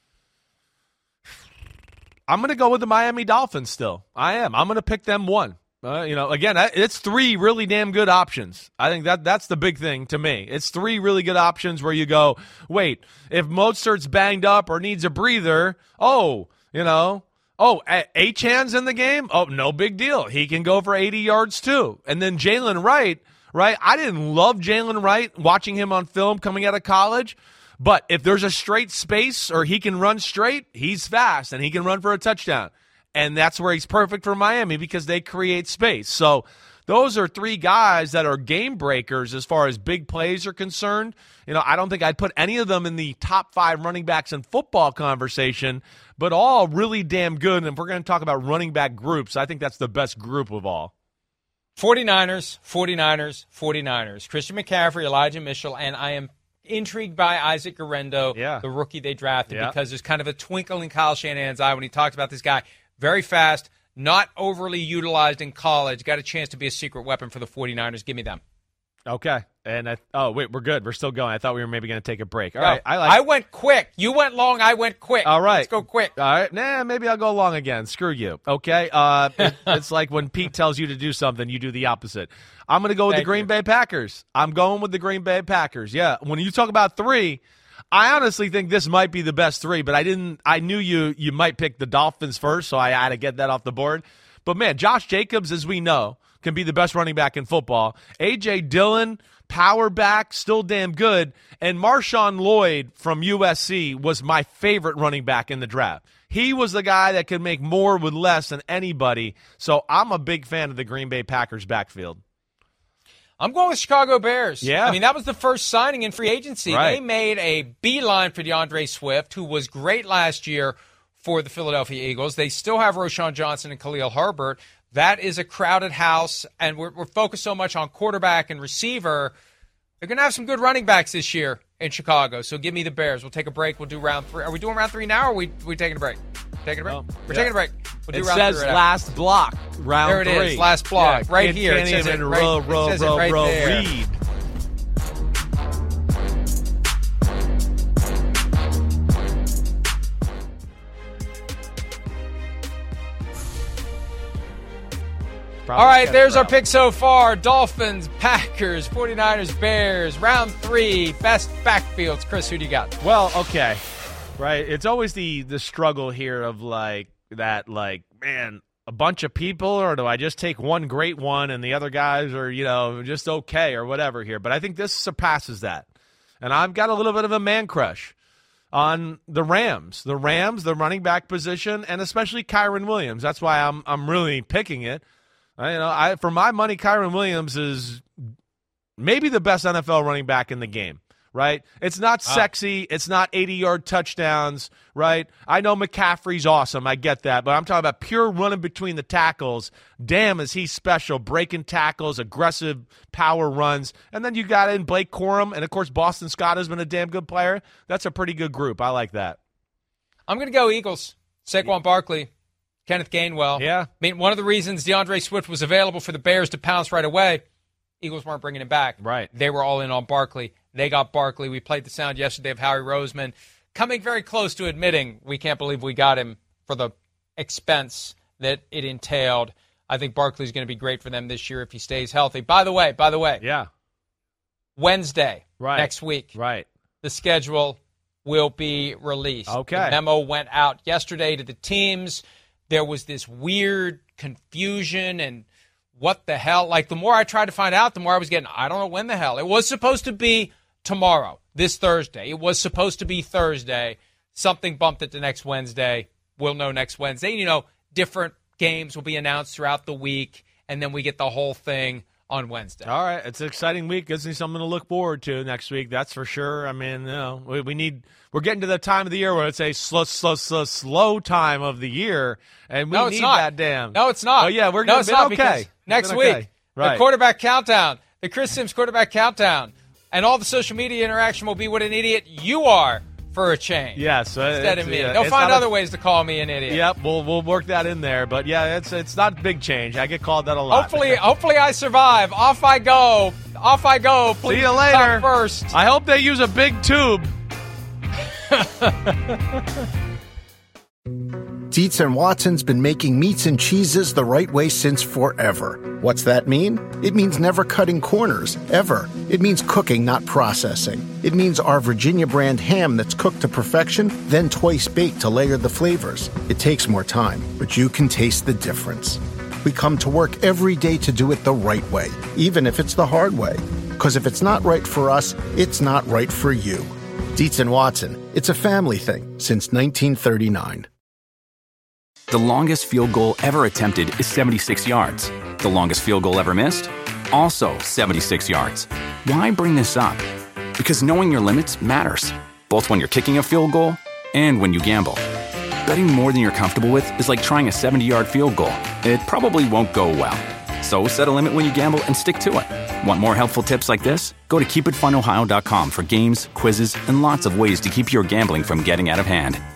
I'm going to go with the Miami Dolphins still. I am. I'm going to pick them one. Again, it's 3 really damn good options. I think that's the big thing to me. It's 3 really good options where you go, wait, if Mostert's banged up or needs a breather, Achane's in the game? Oh, no big deal. He can go for 80 yards too. And then Jalen Wright, right? I didn't love Jalen Wright watching him on film coming out of college. But if there's a straight space or he can run straight, he's fast and he can run for a touchdown. And that's where he's perfect for Miami because they create space. So those are 3 guys that are game breakers as far as big plays are concerned. I don't think I'd put any of them in the top 5 running backs in football conversation, but all really damn good. And if we're going to talk about running back groups, I think that's the best group of all. 49ers. Christian McCaffrey, Elijah Mitchell, and I am intrigued by Isaac Guerendo, the rookie they drafted, because there's kind of a twinkle in Kyle Shanahan's eye when he talks about this guy. Very fast, not overly utilized in college, got a chance to be a secret weapon for the 49ers. Give me them. Okay. And wait, we're good. We're still going. I thought we were maybe going to take a break. All right. I went quick. You went long. I went quick. All right. Let's go quick. All right. Maybe I'll go long again. Screw you. Okay. It's like when Pete tells you to do something, you do the opposite. I'm going to go with the Green Bay Packers. I'm going with the Green Bay Packers. Yeah. When you talk about 3, I honestly think this might be the best 3, but I knew you might pick the Dolphins first, so I had to get that off the board. But man, Josh Jacobs, as we know, can be the best running back in football. A.J. Dillon, power back, still damn good. And Marshawn Lloyd from USC was my favorite running back in the draft. He was the guy that could make more with less than anybody. So I'm a big fan of the Green Bay Packers backfield. I'm going with Chicago Bears. Yeah. I mean, that was the first signing in free agency. Right. They made a beeline for DeAndre Swift, who was great last year for the Philadelphia Eagles. They still have Roschon Johnson and Khalil Herbert. That is a crowded house, and we're focused so much on quarterback and receiver. They're going to have some good running backs this year in Chicago, so give me the Bears. We'll take a break. We'll do round 3. Are we doing round 3 now, or are we taking a break? Taking a break? We're taking a break. We'll do round 3 says last block, round 3. There it is, last block, right here. It says it right there. Read. All right, there's our pick so far. Dolphins, Packers, 49ers, Bears. Round 3, best backfields. Chris, who do you got? Well, okay. Right. It's always the struggle here of man, a bunch of people, or do I just take one great one and the other guys are, just okay or whatever here. But I think this surpasses that. And I've got a little bit of a man crush on the Rams. The running back position, and especially Kyren Williams. That's why I'm really picking it. For my money, Kyren Williams is maybe the best NFL running back in the game right? It's not sexy. It's not 80-yard touchdowns, right? I know McCaffrey's awesome. I get that. But I'm talking about pure running between the tackles. Damn, is he special. Breaking tackles, aggressive power runs. And then you got in Blake Corum. And, of course, Boston Scott has been a damn good player. That's a pretty good group. I like that. I'm going to go Eagles. Saquon Barkley, Kenneth Gainwell. Yeah. I mean, one of the reasons DeAndre Swift was available for the Bears to pounce right away, Eagles weren't bringing him back. Right. They were all in on Barkley. They got Barkley. We played the sound yesterday of Howie Roseman coming very close to admitting we can't believe we got him for the expense that it entailed. I think Barkley's going to be great for them this year if he stays healthy. By the way. Yeah. Wednesday next week. Right. The schedule will be released. Okay. The memo went out yesterday to the teams. There was this weird confusion and what the hell. Like, the more I tried to find out, the more I was getting, I don't know when the hell. It was supposed to be tomorrow, this Thursday. It was supposed to be Thursday. Something bumped it to next Wednesday. We'll know next Wednesday. You know, different games will be announced throughout the week, and then we get the whole thing on Wednesday. All right. It's an exciting week. Gives me something to look forward to next week. That's for sure. I mean, you know, we're getting to the time of the year where it's a slow time of the year, and we need that damn. No, it's not. Oh, yeah, we're going to be okay. Next week, right. The quarterback countdown, the Chris Sims quarterback countdown, and all the social media interaction will be what an idiot you are for a change. Yes. Instead of me. They'll find other ways to call me an idiot. Yep, we'll work that in there. But, yeah, it's not big change. I get called that a lot. Hopefully I survive. Off I go. Please see you later. talk first. I hope they use a big tube. Dietz and Watson's been making meats and cheeses the right way since forever. What's that mean? It means never cutting corners, ever. It means cooking, not processing. It means our Virginia brand ham that's cooked to perfection, then twice baked to layer the flavors. It takes more time, but you can taste the difference. We come to work every day to do it the right way, even if it's the hard way. Because if it's not right for us, it's not right for you. Dietz and Watson, it's a family thing since 1939. The longest field goal ever attempted is 76 yards. The longest field goal ever missed? Also 76 yards. Why bring this up? Because knowing your limits matters, both when you're kicking a field goal and when you gamble. Betting more than you're comfortable with is like trying a 70-yard field goal. It probably won't go well. So set a limit when you gamble and stick to it. Want more helpful tips like this? Go to keepitfunohio.com for games, quizzes, and lots of ways to keep your gambling from getting out of hand.